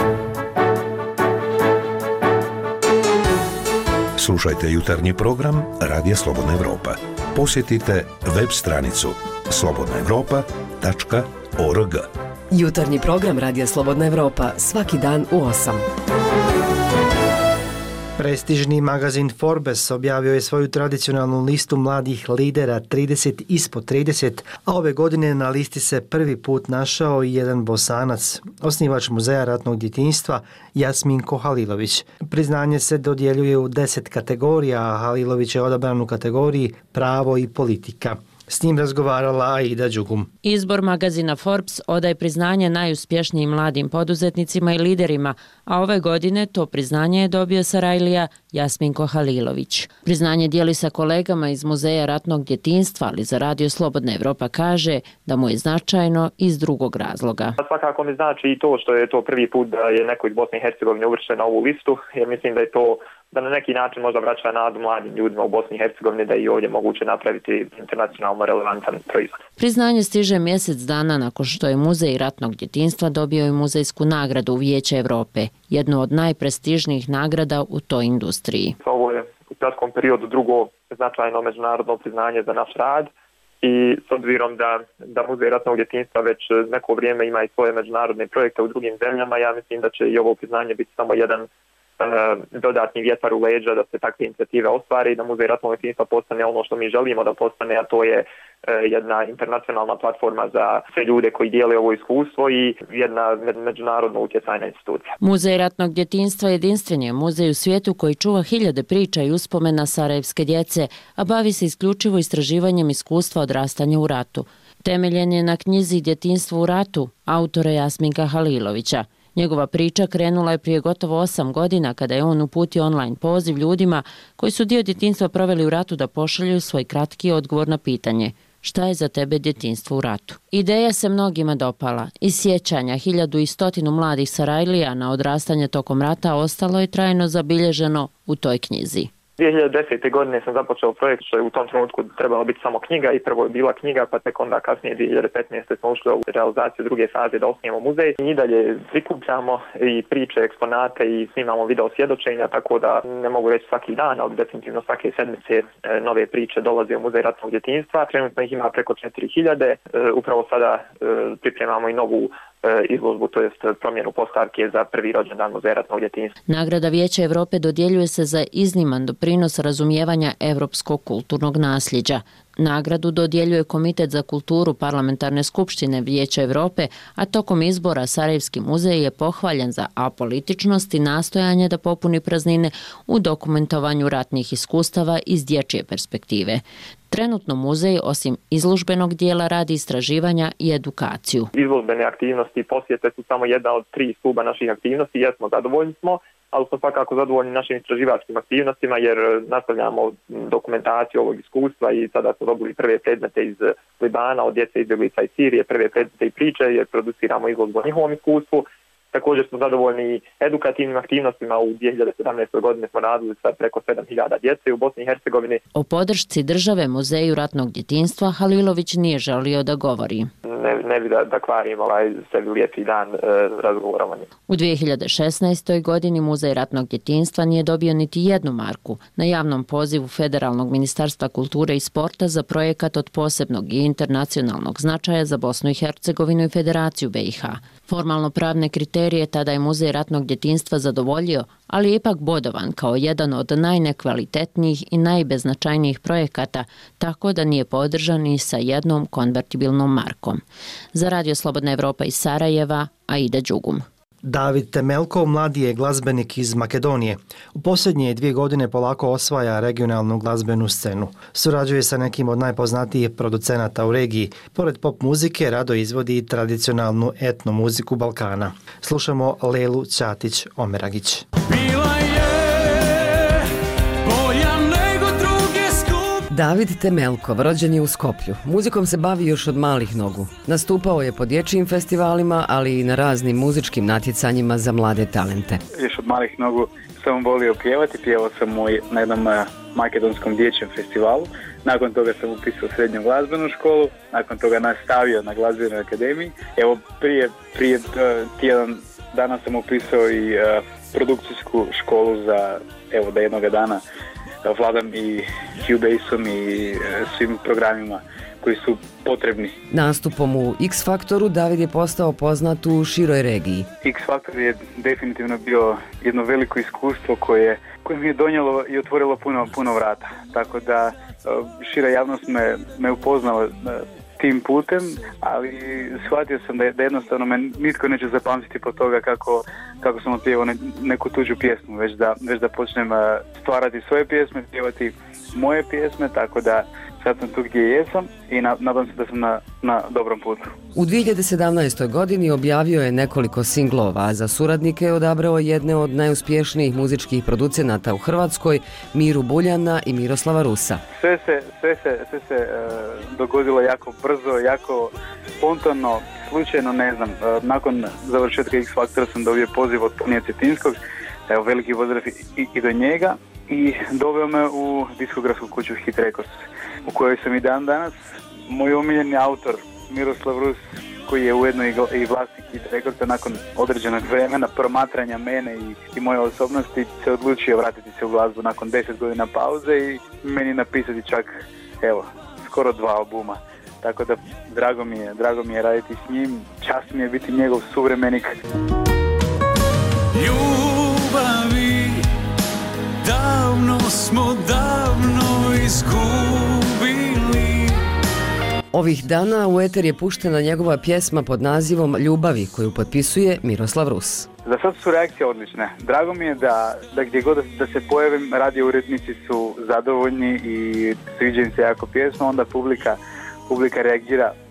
Slušajte jutarnji program Radija Slobodna Evropa. Posjetite web stranicu slobodna evropa tačka org. Jutarnji program Radija Slobodna Evropa svaki dan u osam. Prestižni magazin Forbes objavio je svoju tradicionalnu listu mladih lidera trideset ispod trideset, a ove godine na listi se prvi put našao i jedan Bosanac, osnivač Muzeja ratnog djetinjstva Jasminko Halilović. Priznanje se dodjeljuje u deset kategorija, a Halilović je odabran u kategoriji pravo i politika. S njim razgovarala Aida Đugum. Izbor magazina Forbes odaje priznanje najuspješnijim mladim poduzetnicima i liderima, a ove godine to priznanje je dobio Sarajlija Jasminko Halilović. Priznanje dijeli sa kolegama iz Muzeja ratnog djetinjstva, ali za Radio Slobodna Evropa kaže da mu je značajno iz drugog razloga. Svakako mi znači i to što je to prvi put da je neko iz Bosne i Hercegovine uvršten na ovu listu, jer mislim da je to da na neki način možda vraća nadu mladim ljudima u Bosni i Hercegovini da i ovdje moguće napraviti internacionalno relevantan proizvod. Priznanje stiže mjesec dana nakon što je Muzej ratnog djetinjstva dobio i muzejsku nagradu Vijeća Evrope, jednu od najprestižnijih nagrada u toj industriji. Ovo je u kratkom periodu drugo značajno međunarodno priznanje za naš rad i s obzirom da, da Muzej ratnog djetinjstva već neko vrijeme ima i svoje međunarodne projekte u drugim zemljama, ja mislim da će i ovo priznanje biti samo jedan dodatni vjetar u leđa da se takve inicijative ostvari i da Muzej ratnog djetinjstva postane ono što mi želimo da postane, a to je jedna internacionalna platforma za sve ljude koji dijele ovo iskustvo i jedna međunarodno utjecajna institucija. Muzej ratnog djetinjstva jedinstven je muzej u svijetu koji čuva hiljade priča i uspomena sarajevske djece, a bavi se isključivo istraživanjem iskustva odrastanja u ratu. Temeljen je na knjizi Djetinjstvo u ratu autora Jasminka Halilovića. Njegova priča krenula je prije gotovo osam godina kada je on uputio online poziv ljudima koji su dio djetinjstva proveli u ratu da pošalju svoj kratki odgovor na pitanje šta je za tebe djetinjstvo u ratu. Ideja se mnogima dopala. Iz sjećanja hiljadu i stotinu mladih Sarajlija na odrastanje tokom rata ostalo je trajno zabilježeno u toj knjizi. dvije hiljade desete. godine sam započeo projekt što je u tom trenutku trebala biti samo knjiga i prvo je bila knjiga, pa tek onda kasnije dvije hiljade petnaeste. smo ušli u realizaciju druge faze da osnijemo muzej. I dalje prikupljamo i priče, eksponate i snimamo video svjedočenja, tako da ne mogu reći svaki dan, ali definitivno svake sedmice nove priče dolaze u Muzej ratnog djetinjstva. Trenutno ih ima preko četiri hiljade. Upravo sada pripremamo i novu izložbu, to jest promjenu postavke za prvi rođendan Muzeja ratnog djetinjstva. Nagrada Vijeća Europe dodjeljuje se za izniman doprinos razumijevanja europskog kulturnog nasljeđa. Nagradu dodjeljuje Komitet za kulturu Parlamentarne skupštine Vijeća Europe, a tokom izbora Sarajevski muzej je pohvaljen za apolitičnost i nastojanje da popuni praznine u dokumentovanju ratnih iskustava iz dječje perspektive. Trenutno muzej, osim izložbenog dijela, radi istraživanja i edukaciju. Izložbene aktivnosti i posjete su samo jedna od tri stuba naših aktivnosti. Jesmo, zadovoljni smo, ali smo svakako zadovoljni našim istraživačkim aktivnostima jer nastavljamo dokumentaciju ovog iskustva i sada smo dobili prve predmete iz Libana, od djece izbjeglica iz Sirije, prve predmete i priče jer produciramo izložbu o njihovom iskustvu. Također smo zadovoljni edukativnim aktivnostima. U dvije hiljade sedamnaestoj. godine smo radili sa preko sedam hiljada djece u Bosni i Hercegovini. O podršci države Muzeju ratnog djetinjstva Halilović nije želio da govori. Ne, ne bi da, da kvarim ovaj sebi lijepi dan e, razgovorovanja. U dvije hiljade šesnaestoj. godini Muzej ratnog djetinjstva nije dobio niti jednu marku na javnom pozivu Federalnog ministarstva kulture i sporta za projekat od posebnog i internacionalnog značaja za Bosnu i Hercegovinu i Federaciju be i ha. Formalno pravne kriterije tada je Muzej ratnog djetinjstva zadovoljio, ali je ipak bodovan kao jedan od najnekvalitetnijih i najbeznačajnijih projekata, tako da nije podržan ni sa jednom konvertibilnom markom. Za Radio Slobodna Evropa iz Sarajeva, Aida Đugum. David Temelko mladi je glazbenik iz Makedonije. U posljednje dvije godine polako osvaja regionalnu glazbenu scenu. Surađuje sa nekim od najpoznatijih producenata u regiji. Pored pop muzike, rado izvodi i tradicionalnu etno muziku Balkana. Slušamo Lelu Ćatić Omeragić. Bila je bolja nego druge skup. David Temelkov rođen je u Skoplju. Muzikom se bavi još od malih nogu. Nastupao je po dječjim festivalima, ali i na raznim muzičkim natjecanjima za mlade talente. Još od malih nogu sam volio pjevati. Pjevao sam na jednom makedonskom dječjem festivalu. Nakon toga sam upisao srednju glazbenu školu. Nakon toga nastavio na glazbenoj akademiji. Evo prije, prije tjedan dana sam upisao i uh, produkcijsku školu za, evo da jednoga dana vladam i Cubaseom i svim programima koji su potrebni. Nastupom u X Faktoru David je postao poznat u široj regiji. X Faktor je definitivno bio jedno veliko iskustvo koje, koje mi je donijelo i otvorilo puno, puno vrata. Tako da šira javnost me, me upoznala tim putem, ali shvatio sam da, da jednostavno me nitko neće zapamtiti po toga kako, kako sam otpjevao ne, neku tuđu pjesmu, već da, već da počnem stvarati svoje pjesme, pjevati moje pjesme, tako da sad sam tu gdje jesam i na, nadam se da sam na, na dobrom putu. U dvije hiljade sedamnaestoj. godini objavio je nekoliko singlova, a za suradnike je odabrao jedne od najuspješnijih muzičkih producenata u Hrvatskoj, Miru Buljana i Miroslava Rusa. Sve se, sve se, sve se uh, dogodilo jako brzo, jako spontano, slučajno, ne znam. Uh, nakon završetka X Faktora sam dobio poziv od Tonija Cetinskog, evo veliki pozdrav i, i do njega, i doveo me u diskografsku kuću Hit Records, u kojoj sam i dan danas. Moj omiljeni autor Miroslav Rus, koji je ujedno i vlasnik Hit Recordsa, nakon određenog vremena promatranja mene i, i moje osobnosti, se odlučio vratiti se u glazbu nakon deset godina pauze i meni napisati čak, evo, skoro dva albuma. Tako da drago mi je, drago mi je raditi s njim, čast mi je biti njegov suvremenik. Ljubavi davno smo davno izgubili. Ovih dana u eter je puštena njegova pjesma pod nazivom Ljubavi, koju potpisuje Miroslav Rus. Za sad su reakcije odlične. Drago mi je da, da gdje god da se pojavim, radio urednici su zadovoljni i sviđa im se jako pjesma, onda publika, publika reagira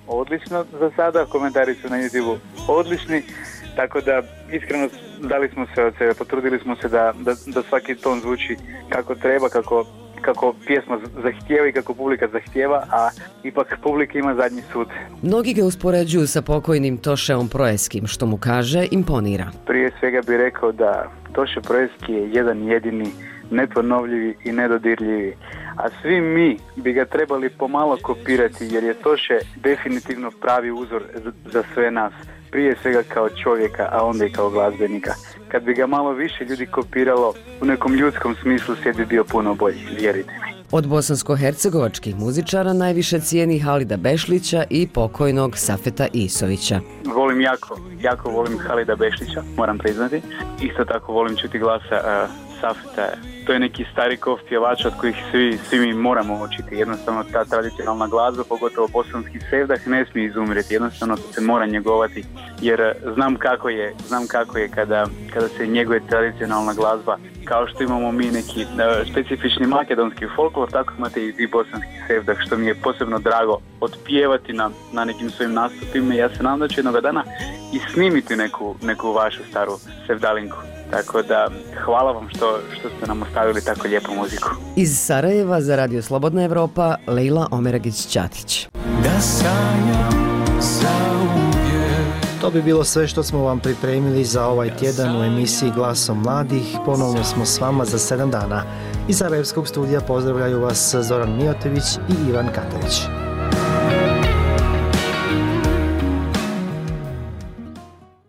odlično za sada, komentari su na YouTube odlični, tako da iskreno dali smo se od sebe, potrudili smo se da, da, da svaki ton zvuči kako treba, kako, kako pjesma zahtijeva i kako publika zahtijeva, a ipak publika ima zadnji sud. Mnogi ga uspoređuju sa pokojnim Tošeom Proeskim, što mu kaže imponira. Prije svega bih rekao da Toše Proeski je jedan jedini, neponovljivi i nedodirljivi, a svi mi bi ga trebali pomalo kopirati jer je Toše definitivno pravi uzor za sve nas, prije svega kao čovjeka, a onda i kao glazbenika. Kad bi ga malo više ljudi kopiralo, u nekom ljudskom smislu svijet bi bio puno bolji, vjerujte mi. Od bosansko-hercegovačkih muzičara najviše cijeni Halida Bešlića i pokojnog Safeta Isovića. Volim jako, jako volim Halida Bešlića, moram priznati. Isto tako volim čuti glasa uh, Safeta. To je neki stari kov pjevač od kojih svi, svi mi moramo učiti. Jednostavno ta tradicionalna glazba, pogotovo bosanski sevdah, ne smije izumrijeti. Jednostavno to se mora njegovati jer znam kako je, znam kako je kada, kada se njeguje tradicionalna glazba. Kao što imamo mi neki uh, specifični makedonski folklor, tako imate i bosanski sevdah, što mi je posebno drago otpjevati na, na nekim svojim nastupima. Ja se nadam da ću jednog dana i snimiti neku, neku vašu staru sevdalinku. Tako da hvala vam što, što ste nam ostavili tako lijepu muziku. Iz Sarajeva za Radio Slobodna Evropa, Lejla Omeragić-Ćatić. Da sanjam zauvijek. To bi bilo sve što smo vam pripremili za ovaj tjedan u emisiji Glasom mladih. Ponovno smo s vama za sedam dana. Iz Sarajevskog studija pozdravljaju vas Zoran Mijotević i Ivan Katerić.